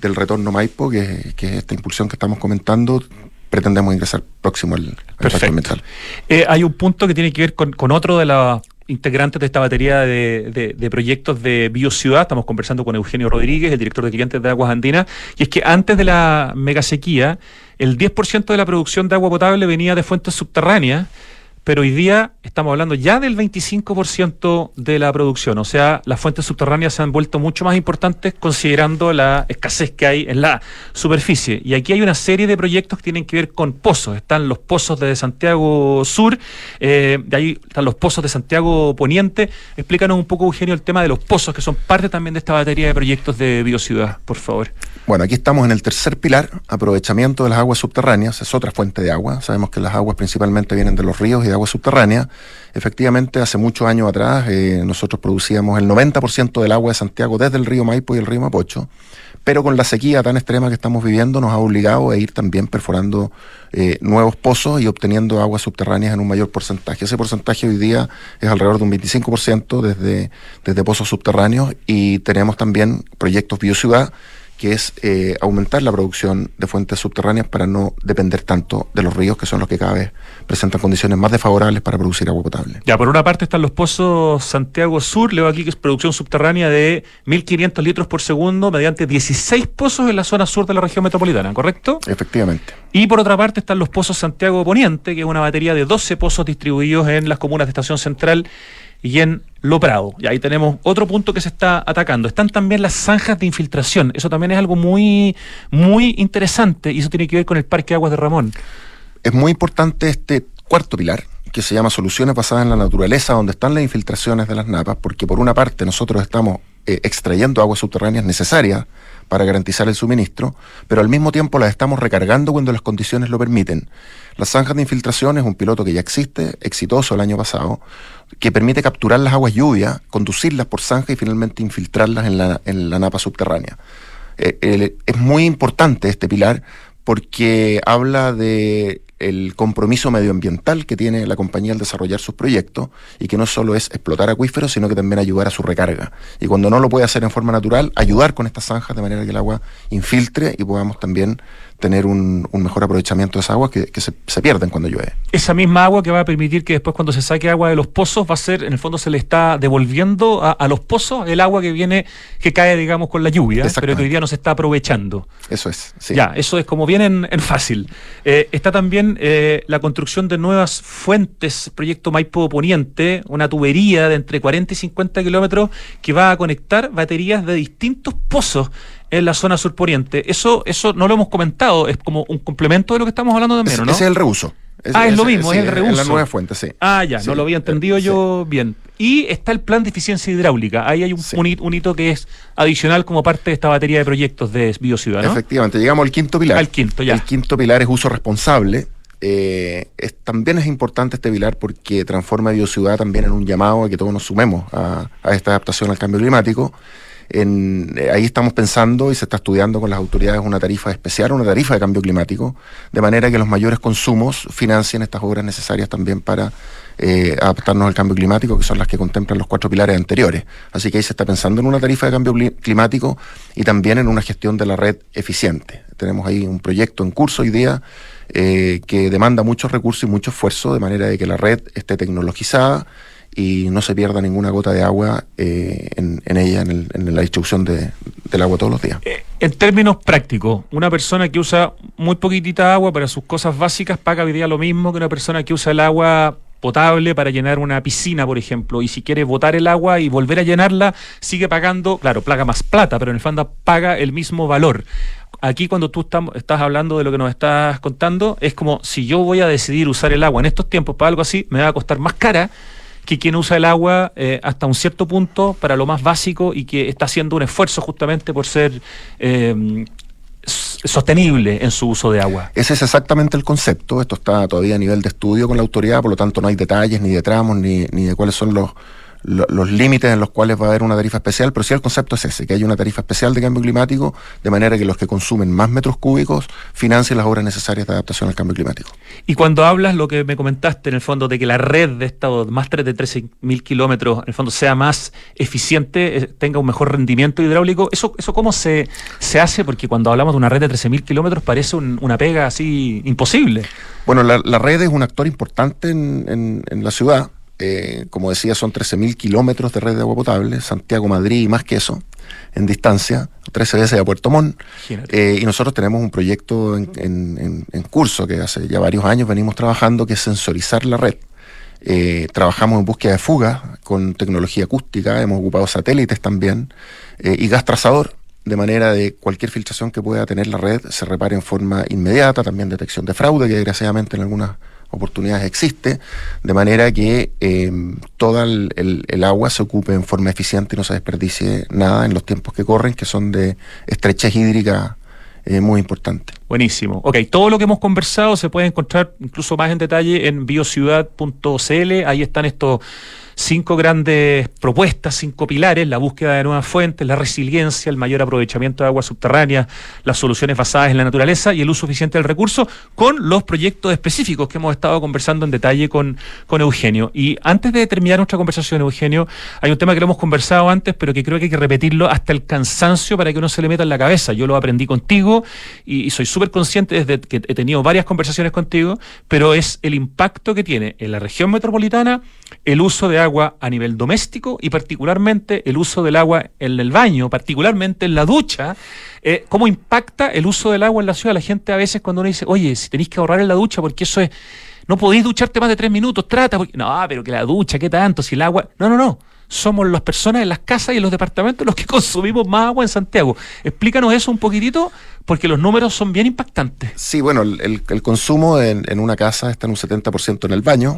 del retorno Maipo, que, que es esta impulsión que estamos comentando, pretendemos ingresar próximo al, al pacto ambiental. Eh, hay un punto que tiene que ver con, con otro de los integrantes de esta batería de, de, de proyectos de Biociudad. Estamos conversando con Eugenio Rodríguez, el director de clientes de Aguas Andinas, y es que antes de la megasequía, el diez por ciento de la producción de agua potable venía de fuentes subterráneas, pero hoy día estamos hablando ya del veinticinco por ciento de la producción. O sea, las fuentes subterráneas se han vuelto mucho más importantes considerando la escasez que hay en la superficie. Y aquí hay una serie de proyectos que tienen que ver con pozos. Están los pozos de Santiago Sur, eh, de ahí están los pozos de Santiago Poniente. Explícanos un poco, Eugenio, el tema de los pozos, que son parte también de esta batería de proyectos de Biociudad, por favor. Bueno, aquí estamos en el tercer pilar, aprovechamiento de las aguas subterráneas. Es otra fuente de agua. Sabemos que las aguas principalmente vienen de los ríos y de agua subterránea. Efectivamente, hace muchos años atrás eh, nosotros producíamos el noventa por ciento del agua de Santiago desde el río Maipo y el río Mapocho, pero con la sequía tan extrema que estamos viviendo nos ha obligado a ir también perforando eh, nuevos pozos y obteniendo aguas subterráneas en un mayor porcentaje. Ese porcentaje hoy día es alrededor de un veinticinco por ciento desde, desde pozos subterráneos, y tenemos también proyectos Biociudad, que es eh, aumentar la producción de fuentes subterráneas para no depender tanto de los ríos, que son los que cada vez presentan condiciones más desfavorables para producir agua potable. Ya, por una parte están los pozos Santiago Sur, leo aquí que es producción subterránea de mil quinientos litros por segundo mediante dieciséis pozos en la zona sur de la región metropolitana, ¿correcto? Efectivamente. Y por otra parte están los pozos Santiago Poniente, que es una batería de doce pozos distribuidos en las comunas de Estación Central y en Lo Prado. Y ahí tenemos otro punto que se está atacando. Están también las zanjas de infiltración. Eso también es algo muy, muy interesante, y eso tiene que ver con el Parque Aguas de Ramón. Es muy importante este cuarto pilar, que se llama soluciones basadas en la naturaleza, donde están las infiltraciones de las napas, porque por una parte nosotros estamos eh, extrayendo aguas subterráneas necesarias para garantizar el suministro, pero al mismo tiempo las estamos recargando cuando las condiciones lo permiten. Las zanjas de infiltración es un piloto que ya existe, exitoso el año pasado, que permite capturar las aguas lluvias, conducirlas por zanja y finalmente infiltrarlas en la, en la napa subterránea. Eh, eh, es muy importante este pilar porque habla de el compromiso medioambiental que tiene la compañía al desarrollar sus proyectos, y que no solo es explotar acuíferos, sino que también ayudar a su recarga. Y cuando no lo puede hacer en forma natural, ayudar con estas zanjas de manera que el agua infiltre y podamos también tener un, un mejor aprovechamiento de esas aguas que, que se, se pierden cuando llueve. Esa misma agua que va a permitir que después, cuando se saque agua de los pozos, va a ser, en el fondo se le está devolviendo a, a los pozos el agua que viene, que cae, digamos, con la lluvia, pero que hoy día no se está aprovechando. Eso es, sí. Ya, eso es como bien en, en fácil. Eh, está también eh, la construcción de nuevas fuentes, proyecto Maipo Poniente, una tubería de entre cuarenta y cincuenta kilómetros que va a conectar baterías de distintos pozos en la zona surponiente. Eso, eso no lo hemos comentado, es como un complemento de lo que estamos hablando también, es, ¿no? Ese es el reuso. Es, ah, es, es lo mismo, sí, es el reuso. Es la nueva fuente, sí. Ah, ya, sí, no lo había entendido sí. yo bien. Y está el plan de eficiencia hidráulica. Ahí hay un, sí. un, hito, un hito que es adicional como parte de esta batería de proyectos de Biociudad, ¿no? Efectivamente, llegamos al quinto pilar. Al quinto, ya. El quinto pilar es uso responsable. Eh, es, también es importante este pilar porque transforma Biociudad también en un llamado a que todos nos sumemos a, a esta adaptación al cambio climático. En, eh, ahí estamos pensando y se está estudiando con las autoridades una tarifa especial, una tarifa de cambio climático, de manera que los mayores consumos financien estas obras necesarias también para eh, adaptarnos al cambio climático, que son las que contemplan los cuatro pilares anteriores. Así que ahí se está pensando en una tarifa de cambio climático y también en una gestión de la red eficiente. Tenemos ahí un proyecto en curso hoy día eh, que demanda muchos recursos y mucho esfuerzo, de manera de que la red esté tecnologizada y no se pierda ninguna gota de agua eh, en, en ella, en, el, en la distribución de, del agua todos los días. Eh, en términos prácticos, una persona que usa muy poquitita agua para sus cosas básicas paga hoy día lo mismo que una persona que usa el agua potable para llenar una piscina, por ejemplo, y si quiere botar el agua y volver a llenarla, sigue pagando, claro, paga más plata, pero en el fondo paga el mismo valor. Aquí, cuando tú estás, estás hablando de lo que nos estás contando, es como si yo voy a decidir usar el agua en estos tiempos para algo así, me va a costar más cara que quien usa el agua eh, hasta un cierto punto para lo más básico y que está haciendo un esfuerzo justamente por ser eh, sostenible en su uso de agua. Ese es exactamente el concepto. Esto está todavía a nivel de estudio con la autoridad, por lo tanto no hay detalles ni de tramos ni, ni de cuáles son los lo, los límites en los cuales va a haber una tarifa especial, pero sí el concepto es ese, que hay una tarifa especial de cambio climático, de manera que los que consumen más metros cúbicos financien las obras necesarias de adaptación al cambio climático. Y cuando hablas, lo que me comentaste en el fondo, de que la red de estos más de trece mil kilómetros, en el fondo sea más eficiente, eh, tenga un mejor rendimiento hidráulico, ¿eso, eso cómo se, se hace? Porque cuando hablamos de una red de trece mil kilómetros parece un, una pega así imposible. Bueno, la, la red es un actor importante en, en, en la ciudad. Eh, como decía, son trece mil kilómetros de red de agua potable, Santiago-Madrid y más que eso, en distancia, trece veces a Puerto Montt. Eh, y nosotros tenemos un proyecto en, en, en, en curso que hace ya varios años venimos trabajando, que es sensorizar la red. Eh, trabajamos en búsqueda de fugas con tecnología acústica, hemos ocupado satélites también, eh, y gas trazador, de manera de cualquier filtración que pueda tener la red se repare en forma inmediata, también detección de fraude, que desgraciadamente en algunas oportunidades existe, de manera que eh, toda el, el, el agua se ocupe en forma eficiente y no se desperdicie nada en los tiempos que corren, que son de estrechez hídrica eh, muy importante. Buenísimo. Ok, todo lo que hemos conversado se puede encontrar incluso más en detalle en biociudad punto c l. Ahí están estos cinco grandes propuestas, cinco pilares: la búsqueda de nuevas fuentes, la resiliencia, el mayor aprovechamiento de aguas subterráneas, las soluciones basadas en la naturaleza y el uso eficiente del recurso, con los proyectos específicos que hemos estado conversando en detalle con, con Eugenio. Y antes de terminar nuestra conversación, Eugenio, hay un tema que lo hemos conversado antes, pero que creo que hay que repetirlo hasta el cansancio para que uno se le meta en la cabeza. Yo lo aprendí contigo y, y soy súper consciente desde que he tenido varias conversaciones contigo, pero es el impacto que tiene en la región metropolitana el uso de agua a nivel doméstico y particularmente el uso del agua en el baño, particularmente en la ducha. Eh, ¿Cómo impacta el uso del agua en la ciudad? La gente a veces cuando uno dice, oye, si tenéis que ahorrar en la ducha porque eso es, no podéis ducharte más de tres minutos, trata, porque... no, pero que la ducha, ¿qué tanto? Si el agua... No, no, no. Somos las personas en las casas y en los departamentos los que consumimos más agua en Santiago. Explícanos eso un poquitito, porque los números son bien impactantes. Sí, bueno, el, el consumo en, en una casa está en un setenta por ciento en el baño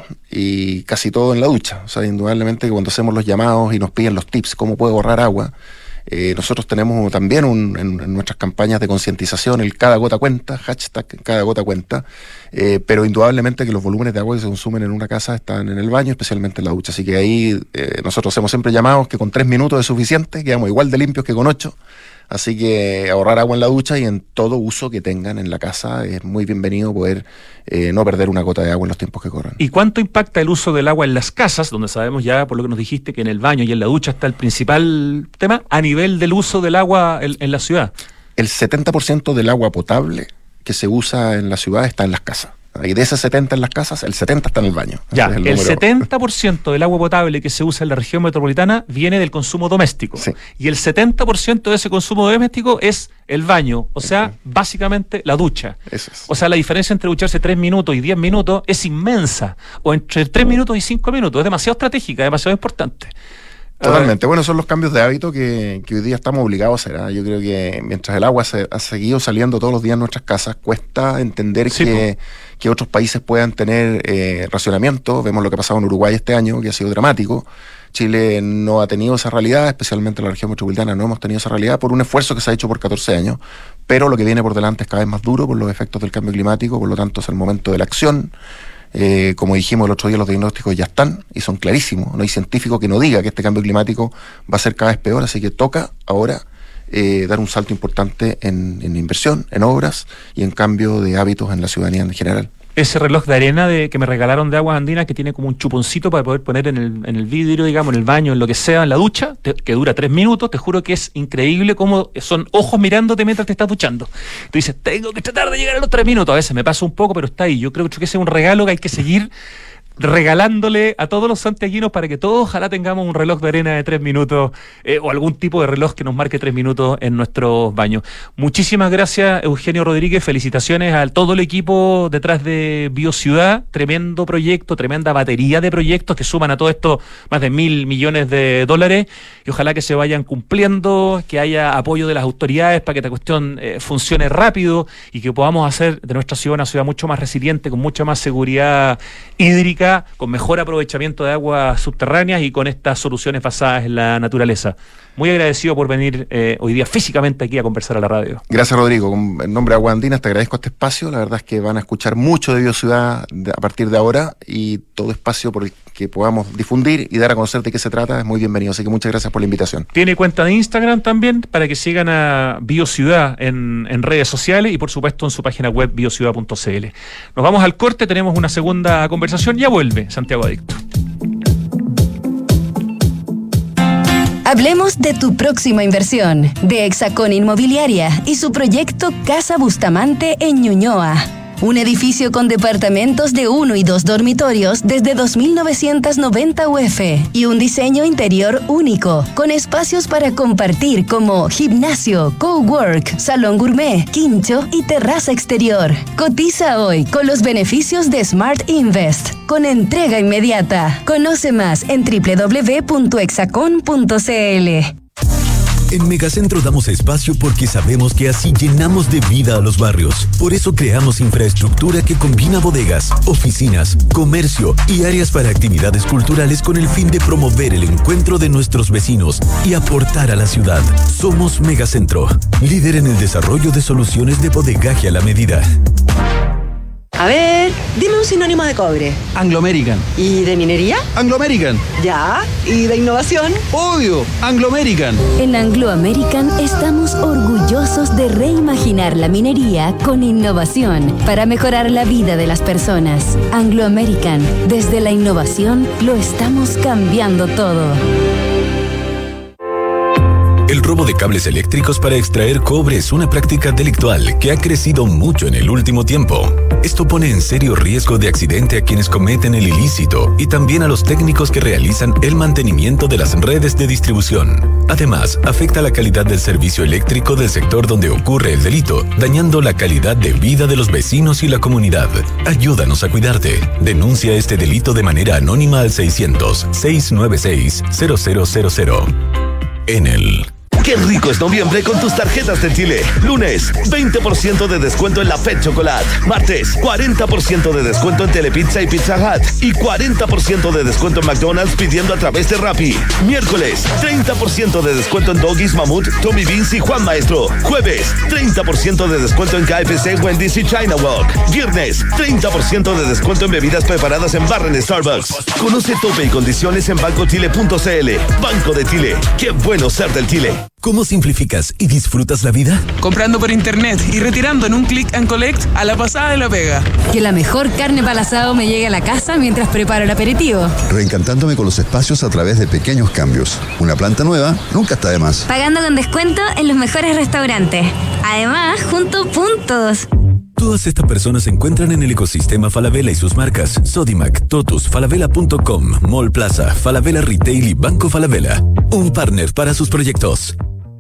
y casi todo en la ducha. O sea, indudablemente que cuando hacemos los llamados y nos piden los tips, cómo puedo ahorrar agua, eh, nosotros tenemos también un, en, en nuestras campañas de concientización el cada gota cuenta, hashtag cada gota cuenta, eh, pero indudablemente que los volúmenes de agua que se consumen en una casa están en el baño, especialmente en la ducha. Así que ahí eh, nosotros hacemos siempre llamados que con tres minutos es suficiente, quedamos igual de limpios que con ocho. Así que ahorrar agua en la ducha y en todo uso que tengan en la casa es muy bienvenido, poder eh, no perder una gota de agua en los tiempos que corren. ¿Y cuánto impacta el uso del agua en las casas, donde sabemos ya, por lo que nos dijiste, que en el baño y en la ducha está el principal tema, a nivel del uso del agua en, en la ciudad? El setenta por ciento del agua potable que se usa en la ciudad está en las casas. Y de ese setenta en las casas, el setenta está en el baño. Ya, el, el setenta por ciento del agua potable que se usa en la región metropolitana viene del consumo doméstico. Sí. Y el setenta por ciento de ese consumo doméstico es el baño, o sea, uh-huh. básicamente la ducha. Eso es. O sea, la diferencia entre ducharse tres minutos y diez minutos es inmensa. O entre tres minutos y cinco minutos. Es demasiado estratégica, demasiado importante. Totalmente. Bueno, son los cambios de hábito que, que hoy día estamos obligados a hacer, ¿eh? Yo creo que mientras el agua se, ha seguido saliendo todos los días en nuestras casas, cuesta entender sí, que, que otros países puedan tener eh, racionamiento. Vemos lo que ha pasado en Uruguay este año, que ha sido dramático. Chile no ha tenido esa realidad, especialmente en la región metropolitana no hemos tenido esa realidad por un esfuerzo que se ha hecho por catorce años, pero lo que viene por delante es cada vez más duro por los efectos del cambio climático, por lo tanto es el momento de la acción. Eh, como dijimos el otro día, los diagnósticos ya están y son clarísimos. No hay científico que no diga que este cambio climático va a ser cada vez peor, así que toca ahora eh, dar un salto importante en, en inversión, en obras y en cambio de hábitos en la ciudadanía en general. Ese reloj de arena de que me regalaron de Aguas Andinas, que tiene como un chuponcito para poder poner en el, en el vidrio, digamos, en el baño, en lo que sea, en la ducha, te, que dura tres minutos, te juro que es increíble cómo son ojos mirándote mientras te estás duchando. Tú dices, tengo que tratar de llegar a los tres minutos, a veces me pasa un poco, pero está ahí. Yo creo que ese es un regalo que hay que seguir regalándole a todos los santiaguinos para que todos ojalá tengamos un reloj de arena de tres minutos eh, o algún tipo de reloj que nos marque tres minutos en nuestros baños. Muchísimas gracias, Eugenio Rodríguez, felicitaciones a todo el equipo detrás de Biociudad, tremendo proyecto, tremenda batería de proyectos que suman a todo esto más de mil millones de dólares y ojalá que se vayan cumpliendo, que haya apoyo de las autoridades para que esta cuestión eh, funcione rápido y que podamos hacer de nuestra ciudad una ciudad mucho más resiliente, con mucha más seguridad hídrica, con mejor aprovechamiento de aguas subterráneas y con estas soluciones basadas en la naturaleza. Muy agradecido por venir eh, hoy día físicamente aquí a conversar a la radio. Gracias, Rodrigo. En nombre de Aguas Andinas te agradezco este espacio. La verdad es que van a escuchar mucho de Biociudad a partir de ahora y todo espacio por el que podamos difundir y dar a conocer de qué se trata, es muy bienvenido. Así que muchas gracias por la invitación. Tiene cuenta de Instagram también para que sigan a Biociudad en, en redes sociales y por supuesto en su página web biociudad punto c l. Nos vamos al corte, tenemos una segunda conversación, ya vuelve Santiago Adicto. Hablemos de tu próxima inversión, de Hexacón Inmobiliaria y su proyecto Casa Bustamante en Ñuñoa. Un edificio con departamentos de uno y dos dormitorios desde dos mil novecientos noventa U F y un diseño interior único, con espacios para compartir como gimnasio, cowork, salón gourmet, quincho y terraza exterior. Cotiza hoy con los beneficios de Smart Invest, con entrega inmediata. Conoce más en doble u doble u doble u punto hexacon punto c l. En Megacentro damos espacio porque sabemos que así llenamos de vida a los barrios. Por eso creamos infraestructura que combina bodegas, oficinas, comercio y áreas para actividades culturales con el fin de promover el encuentro de nuestros vecinos y aportar a la ciudad. Somos Megacentro, líder en el desarrollo de soluciones de bodegaje a la medida. A ver, dime un sinónimo de cobre. Anglo American. ¿Y de minería? Anglo American. Ya. ¿Y de innovación? Obvio, Anglo American. En Anglo American estamos orgullosos de reimaginar la minería con innovación para mejorar la vida de las personas. Anglo American, desde la innovación lo estamos cambiando todo. El robo de cables eléctricos para extraer cobre es una práctica delictual que ha crecido mucho en el último tiempo. Esto pone en serio riesgo de accidente a quienes cometen el ilícito y también a los técnicos que realizan el mantenimiento de las redes de distribución. Además, afecta la calidad del servicio eléctrico del sector donde ocurre el delito, dañando la calidad de vida de los vecinos y la comunidad. Ayúdanos a cuidarte. Denuncia este delito de manera anónima al seiscientos, seiscientos noventa y seis, cero cero cero cero. Enel. ¡Qué rico es noviembre con tus tarjetas de Chile! Lunes, veinte por ciento de descuento en la Pet Chocolate. Martes, cuarenta por ciento de descuento en Telepizza y Pizza Hut. Y cuarenta por ciento de descuento en McDonald's pidiendo a través de Rappi. Miércoles, treinta por ciento de descuento en Doggies, Mamut, Tommy Beans y Juan Maestro. Jueves, treinta por ciento de descuento en K F C, Wendy's y China Walk. Viernes, treinta por ciento de descuento en bebidas preparadas en barra en Starbucks. Conoce tope y condiciones en banco chile punto c l. Banco de Chile. ¡Qué bueno ser del Chile! ¿Cómo simplificas y disfrutas la vida? Comprando por internet y retirando en un click and collect a la pasada de la pega. Que la mejor carne para el asado me llegue a la casa mientras preparo el aperitivo. Reencantándome con los espacios a través de pequeños cambios. Una planta nueva nunca está de más. Pagando con descuento en los mejores restaurantes. Además, junto puntos. Todas estas personas se encuentran en el ecosistema Falabella y sus marcas Sodimac, Totus, Falabella punto com, Mall Plaza, Falabella Retail y Banco Falabella. Un partner para sus proyectos.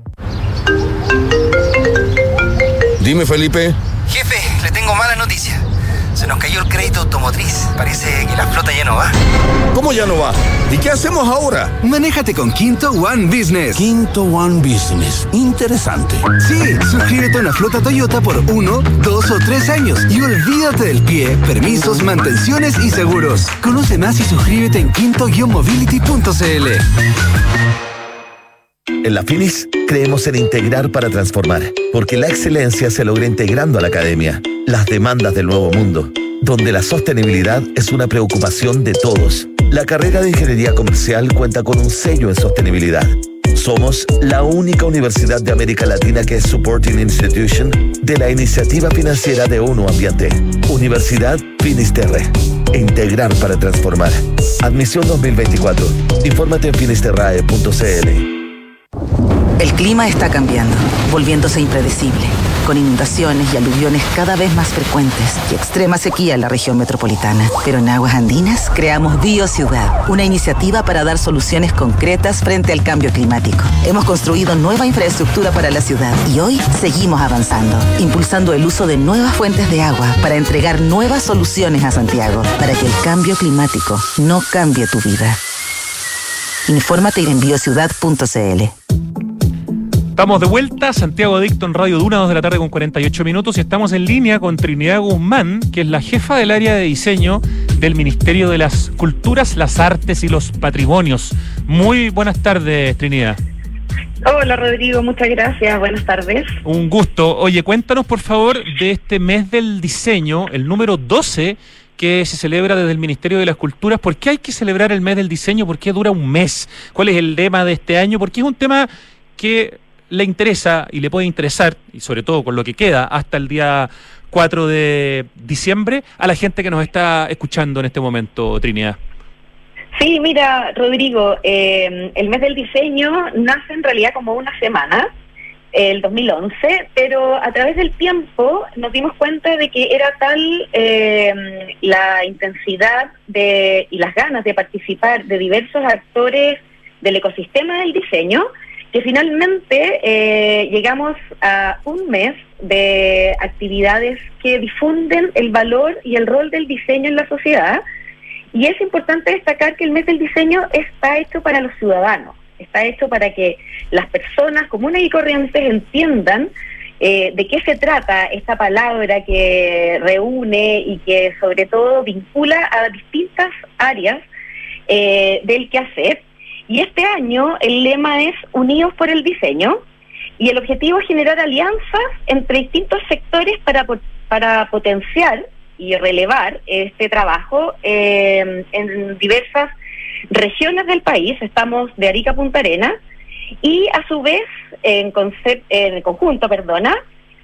Dime, Felipe. Jefe, le tengo mala noticia. Se nos cayó el crédito automotriz. Parece que la flota ya no va. ¿Cómo ya no va? ¿Y qué hacemos ahora? Manéjate con Quinto One Business. Quinto One Business. Interesante. Sí, suscríbete a una flota Toyota por uno, dos o tres años y olvídate del pie, permisos, mantenciones y seguros. Conoce más y suscríbete en quinto mobility punto c l. En la Finis creemos en integrar para transformar, porque la excelencia se logra integrando a la academia, las demandas del nuevo mundo, donde la sostenibilidad es una preocupación de todos. La carrera de Ingeniería Comercial cuenta con un sello en sostenibilidad. Somos la única universidad de América Latina que es Supporting Institution de la Iniciativa Financiera de ONU Ambiente. Universidad Finisterre. Integrar para transformar. Admisión dos mil veinticuatro. Infórmate en finisterrae punto c l. El clima está cambiando, volviéndose impredecible, con inundaciones y aluviones cada vez más frecuentes y extrema sequía en la región metropolitana. Pero en Aguas Andinas creamos Biociudad, una iniciativa para dar soluciones concretas frente al cambio climático. Hemos construido nueva infraestructura para la ciudad y hoy seguimos avanzando, impulsando el uso de nuevas fuentes de agua para entregar nuevas soluciones a Santiago, para que el cambio climático no cambie tu vida. Infórmate en biociudad punto c l. Estamos de vuelta, Santiago Adicto en Radio Duna, dos de la tarde con cuarenta y ocho minutos, y estamos en línea con Trinidad Guzmán, que es la jefa del área de diseño del Ministerio de las Culturas, las Artes y los Patrimonios. Muy buenas tardes, Trinidad. Hola, Rodrigo, muchas gracias, buenas tardes. Un gusto. Oye, cuéntanos por favor de este mes del diseño, el número doce, que se celebra desde el Ministerio de las Culturas. ¿Por qué hay que celebrar el mes del diseño? ¿Por qué dura un mes? ¿Cuál es el lema de este año? Porque es un tema que le interesa y le puede interesar, y sobre todo con lo que queda hasta el día cuatro de diciembre, a la gente que nos está escuchando en este momento, Trinidad. Sí, mira, Rodrigo, eh, el mes del diseño nace en realidad como una semana, el dos mil once, pero a través del tiempo nos dimos cuenta de que era tal eh, la intensidad de y las ganas de participar de diversos actores del ecosistema del diseño, que finalmente eh, llegamos a un mes de actividades que difunden el valor y el rol del diseño en la sociedad. Y es importante destacar que el mes del diseño está hecho para los ciudadanos, está hecho para que las personas comunes y corrientes entiendan eh, de qué se trata esta palabra que reúne y que sobre todo vincula a distintas áreas eh, del quehacer. Y este año el lema es Unidos por el Diseño, y el objetivo es generar alianzas entre distintos sectores para, para potenciar y relevar este trabajo eh, en diversas regiones del país. Estamos de Arica a Punta Arenas, y a su vez, en, concept, en conjunto, perdona,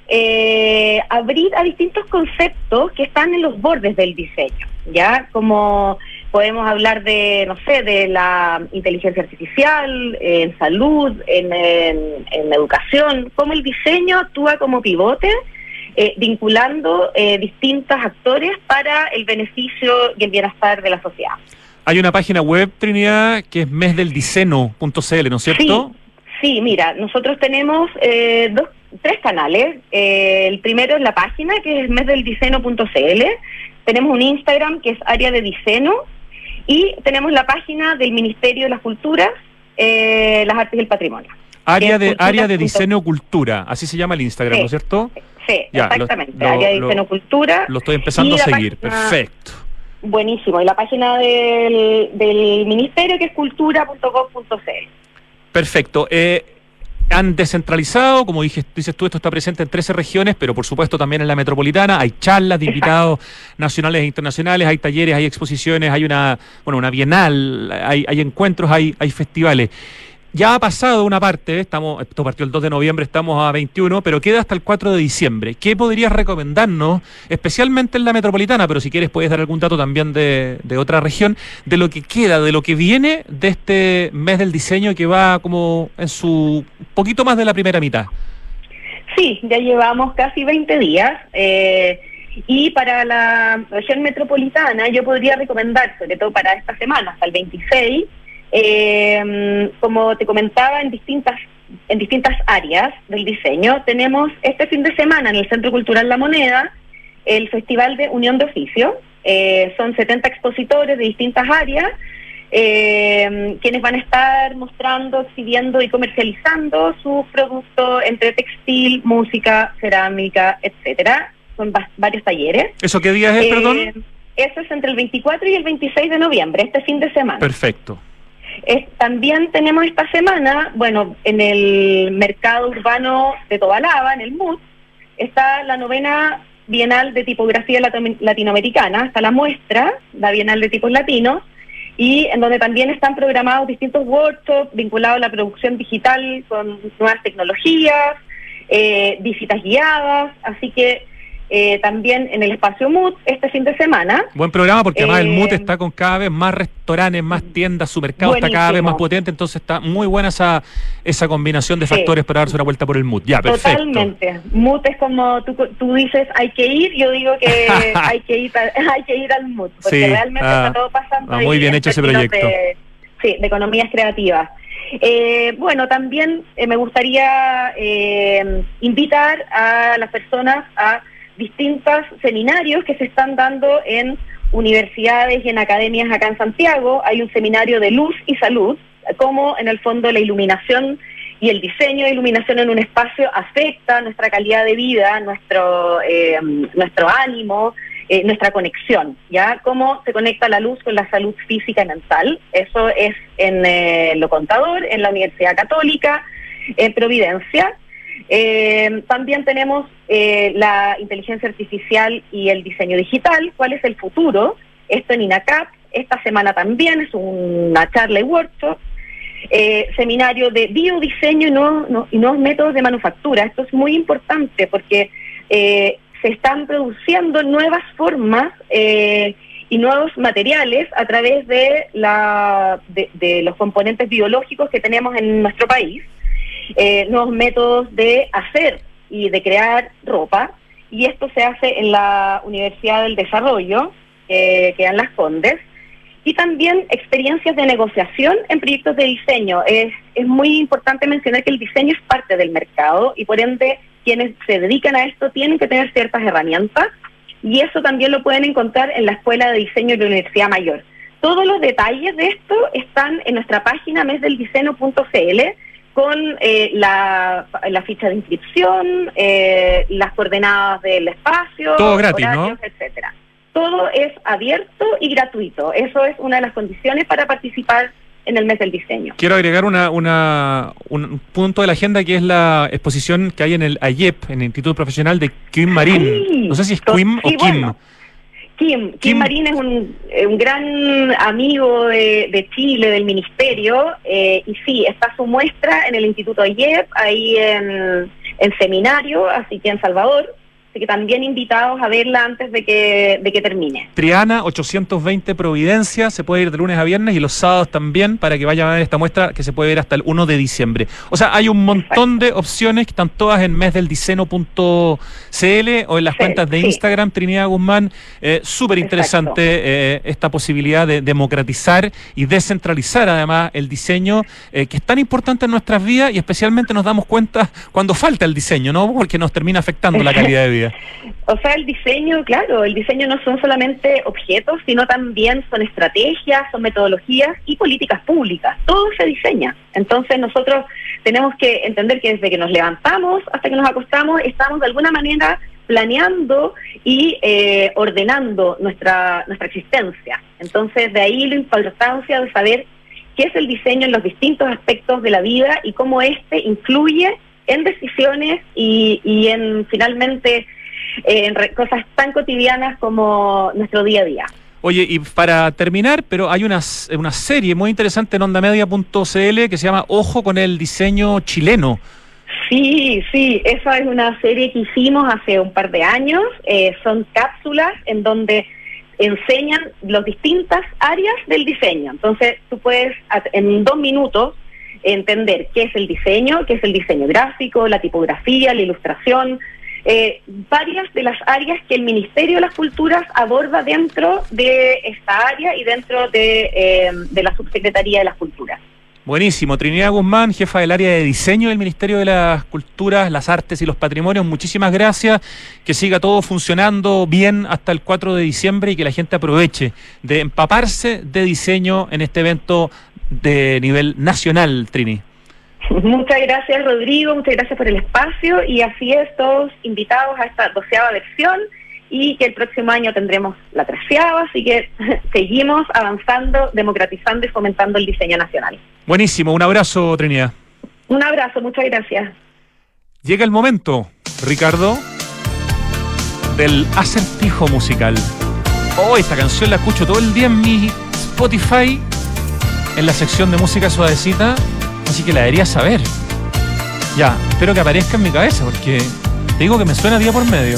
eh, abrir a distintos conceptos que están en los bordes del diseño, ya como podemos hablar de, no sé, de la inteligencia artificial, eh, en salud, en, en, en educación, cómo el diseño actúa como pivote, eh, vinculando eh, distintos actores para el beneficio y el bienestar de la sociedad. Hay una página web, Trinidad, que es mes del diceno punto c l, ¿no es cierto? Sí, sí, mira, nosotros tenemos eh, dos, tres canales. Eh, el primero es la página, que es mes del diceno punto c l. Tenemos un Instagram, que es Área de Diseño. Y tenemos la página del Ministerio de las Culturas, eh, las Artes y el Patrimonio. Área de área de Diseño Cultura, así se llama el Instagram, sí, ¿no es cierto? Sí, ya, exactamente, lo, lo, Área de Diseño lo, Cultura. Lo estoy empezando a seguir, página, perfecto. Buenísimo, y la página del, del Ministerio, que es cultura punto gov punto c l. Perfecto. Eh, han descentralizado, como dije, dices tú, esto está presente en trece regiones, pero por supuesto también en la metropolitana. Hay charlas de invitados nacionales e internacionales, hay talleres, hay exposiciones, hay una, bueno, una bienal, hay, hay encuentros, hay, hay festivales. Ya ha pasado una parte, estamos, esto partió el dos de noviembre, estamos a veintiuno, pero queda hasta el cuatro de diciembre. ¿Qué podrías recomendarnos, especialmente en la metropolitana, pero si quieres puedes dar algún dato también de, de otra región, de lo que queda, de lo que viene de este mes del diseño que va como en su poquito más de la primera mitad? Sí, ya llevamos casi veinte días, eh, y para la región metropolitana yo podría recomendar, sobre todo para esta semana, hasta el veintiséis, Eh, como te comentaba, en distintas en distintas áreas del diseño. Tenemos este fin de semana en el Centro Cultural La Moneda el Festival de Unión de Oficio. Eh, son setenta expositores de distintas áreas, eh, quienes van a estar mostrando, exhibiendo y comercializando sus productos entre textil, música, cerámica, etcétera. Son va- varios talleres. ¿Eso qué día es, eh, perdón? Eso es entre el veinticuatro y el veintiséis de noviembre, este fin de semana. Perfecto. Es, también tenemos esta semana, bueno, en el mercado urbano de Tobalaba, en el M U T, está la novena Bienal de Tipografía Lato- Latinoamericana, está la muestra, la Bienal de Tipos Latinos, y en donde también están programados distintos workshops vinculados a la producción digital con nuevas tecnologías, eh, visitas guiadas, así que Eh, también en el espacio M U T este fin de semana. Buen programa porque además eh, el M U T está con cada vez más restaurantes, más tiendas, su mercado buenísimo. está cada vez más potente, entonces está muy buena esa esa combinación de Sí. factores para darse una vuelta por el M U T. Ya, perfecto. Totalmente. M U T es como tú, tú dices hay que ir, yo digo que hay que ir a- hay que ir al M U T, porque Sí, realmente ah, está todo pasando. ah, muy ahí bien en hecho ese términos proyecto. De, sí, de economías creativas. Eh, bueno, también eh, me gustaría eh, invitar a las personas a distintos seminarios que se están dando en universidades y en academias acá en Santiago. Hay un seminario de luz y salud, cómo en el fondo la iluminación y el diseño de iluminación en un espacio afecta nuestra calidad de vida, nuestro eh, nuestro ánimo, eh, nuestra conexión, ¿ya? Cómo se conecta la luz con la salud física y mental. Eso es en eh, Lo Contador, en la Universidad Católica, en Providencia. Eh, también tenemos eh, la inteligencia artificial y el diseño digital, cuál es el futuro, esto en INACAP, esta semana también es una charla y workshop, eh, seminario de biodiseño y nuevos, no, y nuevos métodos de manufactura. Esto es muy importante porque eh, se están produciendo nuevas formas eh, y nuevos materiales a través de, la, de, de los componentes biológicos que tenemos en nuestro país, eh, nuevos métodos de hacer y de crear ropa, y esto se hace en la Universidad del Desarrollo, eh, que en Las Condes, y también experiencias de negociación en proyectos de diseño. Es, es muy importante mencionar que el diseño es parte del mercado y por ende quienes se dedican a esto tienen que tener ciertas herramientas, y eso también lo pueden encontrar en la Escuela de Diseño de la Universidad Mayor. Todos los detalles de esto están en nuestra página mes del diseño punto c l, con eh, la, la ficha de inscripción, eh, las coordenadas del espacio, todo gratis, horarios, ¿no? etcétera. Todo es abierto y gratuito. Eso es una de las condiciones para participar en el mes del diseño. Quiero agregar una, una, un punto de la agenda, que es la exposición que hay en el A Y E P, en el Instituto Profesional de Kim Marín. Sí, no sé si es to- Kim sí, o Kim. bueno. Kim, Kim, Kim. Marín es un, eh, un gran amigo de, de Chile, del Ministerio, eh, y sí, está su muestra en el Instituto A Y E P, ahí en, en Seminario, así que en Salvador, así que también invitados a verla antes de que, de que termine. Triana, ochocientos veinte Providencia, se puede ir de lunes a viernes y los sábados también, para que vayan a ver esta muestra que se puede ver hasta el uno de diciembre. O sea, hay un montón de opciones que están todas en mes del diseño punto c l o en las Sí, cuentas de sí. Instagram, Trinidad Guzmán. Eh, Súper interesante eh, esta posibilidad de democratizar y descentralizar además el diseño, eh, que es tan importante en nuestras vidas, y especialmente nos damos cuenta cuando falta el diseño, ¿no? Porque nos termina afectando la calidad de vida. O sea, el diseño, claro, el diseño no son solamente objetos, sino también son estrategias, son metodologías y políticas públicas. Todo se diseña. Entonces nosotros tenemos que entender que desde que nos levantamos hasta que nos acostamos, estamos de alguna manera planeando y eh, ordenando nuestra, nuestra existencia. Entonces, de ahí la importancia de saber qué es el diseño en los distintos aspectos de la vida y cómo éste influye en decisiones y, y en finalmente eh, en re- cosas tan cotidianas como nuestro día a día. Oye, y para terminar, pero hay una, una serie muy interesante en onda media punto c l que se llama Ojo con el diseño chileno. Sí, sí, esa es una serie que hicimos hace un par de años. Eh, son cápsulas en donde enseñan las distintas áreas del diseño. Entonces, tú puedes at- en dos minutos entender qué es el diseño, qué es el diseño gráfico, la tipografía, la ilustración, eh, varias de las áreas que el Ministerio de las Culturas aborda dentro de esta área y dentro de, eh, de la Subsecretaría de las Culturas. Buenísimo. Trinidad Guzmán, jefa del área de diseño del Ministerio de las Culturas, las Artes y los Patrimonios, muchísimas gracias. Que siga todo funcionando bien hasta el cuatro de diciembre y que la gente aproveche de empaparse de diseño en este evento de nivel nacional, Trini. Muchas gracias, Rodrigo, muchas gracias por el espacio, y así es, todos invitados a esta doceava versión, y que el próximo año tendremos la treceava, así que seguimos avanzando, democratizando y fomentando el diseño nacional. Buenísimo, un abrazo, Trinidad. Un abrazo, muchas gracias. Llega el momento, Ricardo, del acertijo musical. Oh, esta canción la escucho todo el día en mi Spotify, en la sección de música suavecita, así que la debería saber. Ya, espero que aparezca en mi cabeza, porque te digo que me suena día por medio.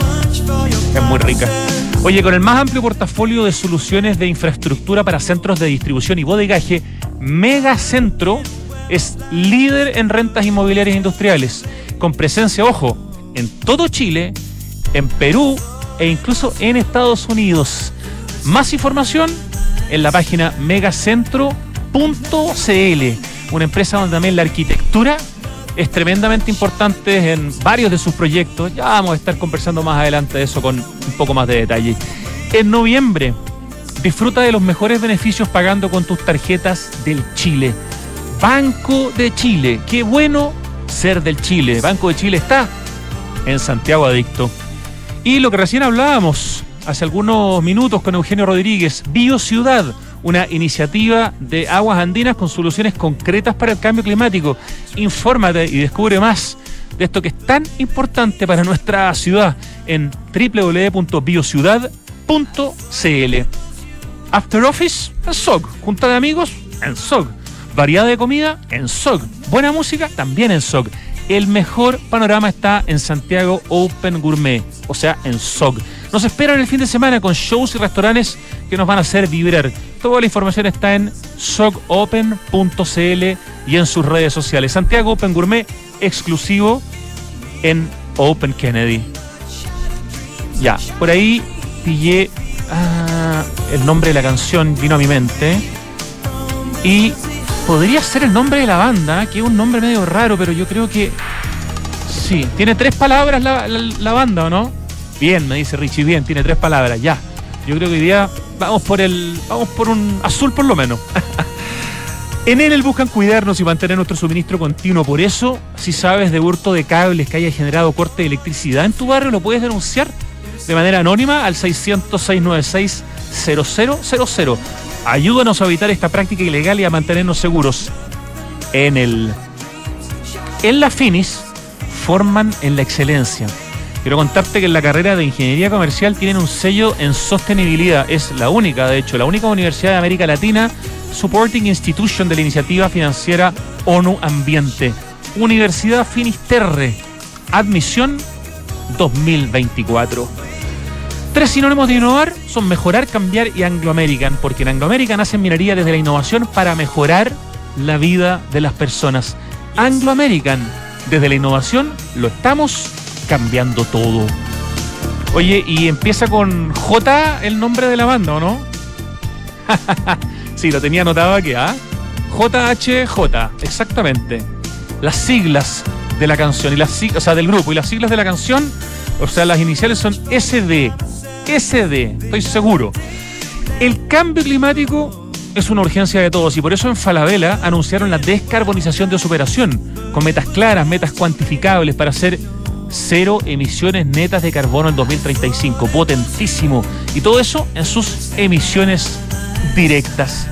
Es muy rica. Oye, con el más amplio portafolio de soluciones de infraestructura para centros de distribución y bodegaje, Megacentro es líder en rentas inmobiliarias industriales, con presencia, ojo, en todo Chile, en Perú e incluso en Estados Unidos. Más información en la página megacentro punto c l, una empresa donde también la arquitectura es tremendamente importante en varios de sus proyectos. Ya vamos a estar conversando más adelante de eso con un poco más de detalle. En noviembre, disfruta de los mejores beneficios pagando con tus tarjetas del Chile. Banco de Chile, qué bueno ser del Chile. Banco de Chile está en Santiago Adicto. Y lo que recién hablábamos hace algunos minutos con Eugenio Rodríguez, BioCiudad, una iniciativa de Aguas Andinas con soluciones concretas para el cambio climático. Infórmate y descubre más de esto que es tan importante para nuestra ciudad en doble u doble u doble u punto biociudad punto c l. After Office en S O G. Junta de amigos en S O G. Variedad de comida en S O G. Buena música también en S O G. El mejor panorama está en Santiago Open Gourmet, o sea, en S O G. Nos esperan el fin de semana con shows y restaurantes que nos van a hacer vibrar. Toda la información está en sogopen punto c l y en sus redes sociales. Santiago Open Gourmet, exclusivo en Open Kennedy. Ya, por ahí pillé ah, el nombre de la canción, vino a mi mente. Y podría ser el nombre de la banda, que es un nombre medio raro, pero yo creo que sí. Tiene tres palabras la, la, la banda, ¿o no? Bien, me dice Richie, bien, tiene tres palabras, ya. Yo creo que hoy día vamos por el vamos por un azul por lo menos. En Enel buscan cuidarnos y mantener nuestro suministro continuo. Por eso, si sabes de hurto de cables que haya generado corte de electricidad en tu barrio, lo puedes denunciar de manera anónima al seiscientos, seiscientos noventa y seis, cero cero cero cero. Ayúdanos a evitar esta práctica ilegal y a mantenernos seguros. Enel. En la Finis forman en la excelencia. Quiero contarte que en la carrera de Ingeniería Comercial tienen un sello en sostenibilidad. Es la única, de hecho, la única universidad de América Latina Supporting Institution de la iniciativa financiera ONU Ambiente. Universidad Finisterre. Admisión dos mil veinticuatro. Tres sinónimos de innovar son mejorar, cambiar y Anglo American, porque en Anglo American hacen minería desde la innovación para mejorar la vida de las personas. Anglo American, desde la innovación lo estamos cambiando todo. Oye, y empieza con J el nombre de la banda, ¿o no? Sí, lo tenía anotado aquí, ¿ah? J H J, exactamente. Las siglas de la canción, y las sig- o sea, del grupo, y las siglas de la canción, o sea, las iniciales son S D. S D, estoy seguro. El cambio climático es una urgencia de todos, y por eso en Falabella anunciaron la descarbonización de su operación, con metas claras, metas cuantificables para hacer cero emisiones netas de carbono en dos mil treinta y cinco. Potentísimo. Y todo eso en sus emisiones directas.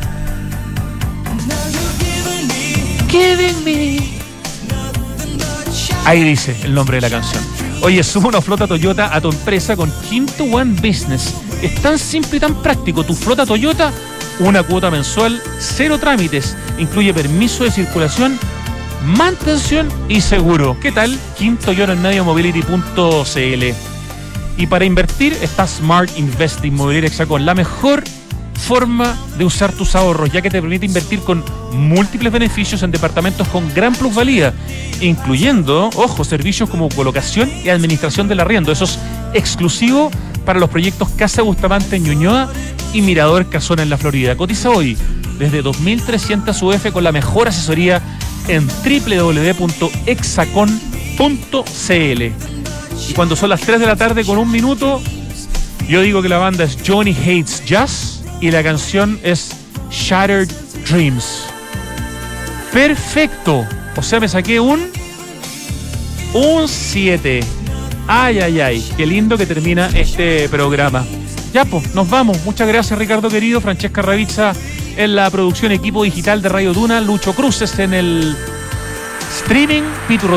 Ahí dice el nombre de la canción. Oye, suma una flota Toyota a tu empresa con Quinto One Business. Es tan simple y tan práctico. Tu flota Toyota, una cuota mensual, cero trámites. Incluye permiso de circulación, mantención y seguro. ¿Qué tal? Quinto Yo en medio mobility punto c l. Y para invertir está Smart Invest Inmobiliaria Hexacón, la mejor forma de usar tus ahorros, ya que te permite invertir con múltiples beneficios en departamentos con gran plusvalía, incluyendo, ojo, servicios como colocación y administración del arriendo. Eso es exclusivo para los proyectos Casa Bustamante en Ñuñoa y Mirador Casona en la Florida. Cotiza hoy desde dos mil trescientos U F con la mejor asesoría en doble u doble u doble u punto hexacon punto c l. Y cuando son las tres de la tarde con un minuto, yo digo que la banda es Johnny Hates Jazz y la canción es Shattered Dreams. Perfecto. O sea, me saqué un un siete. Ay, ay, ay. Qué lindo que termina este programa. Ya, pues, nos vamos. Muchas gracias, Ricardo querido. Francesca Ravizza en la producción, equipo digital de Radio Duna. Lucho Cruces en el streaming. Pitu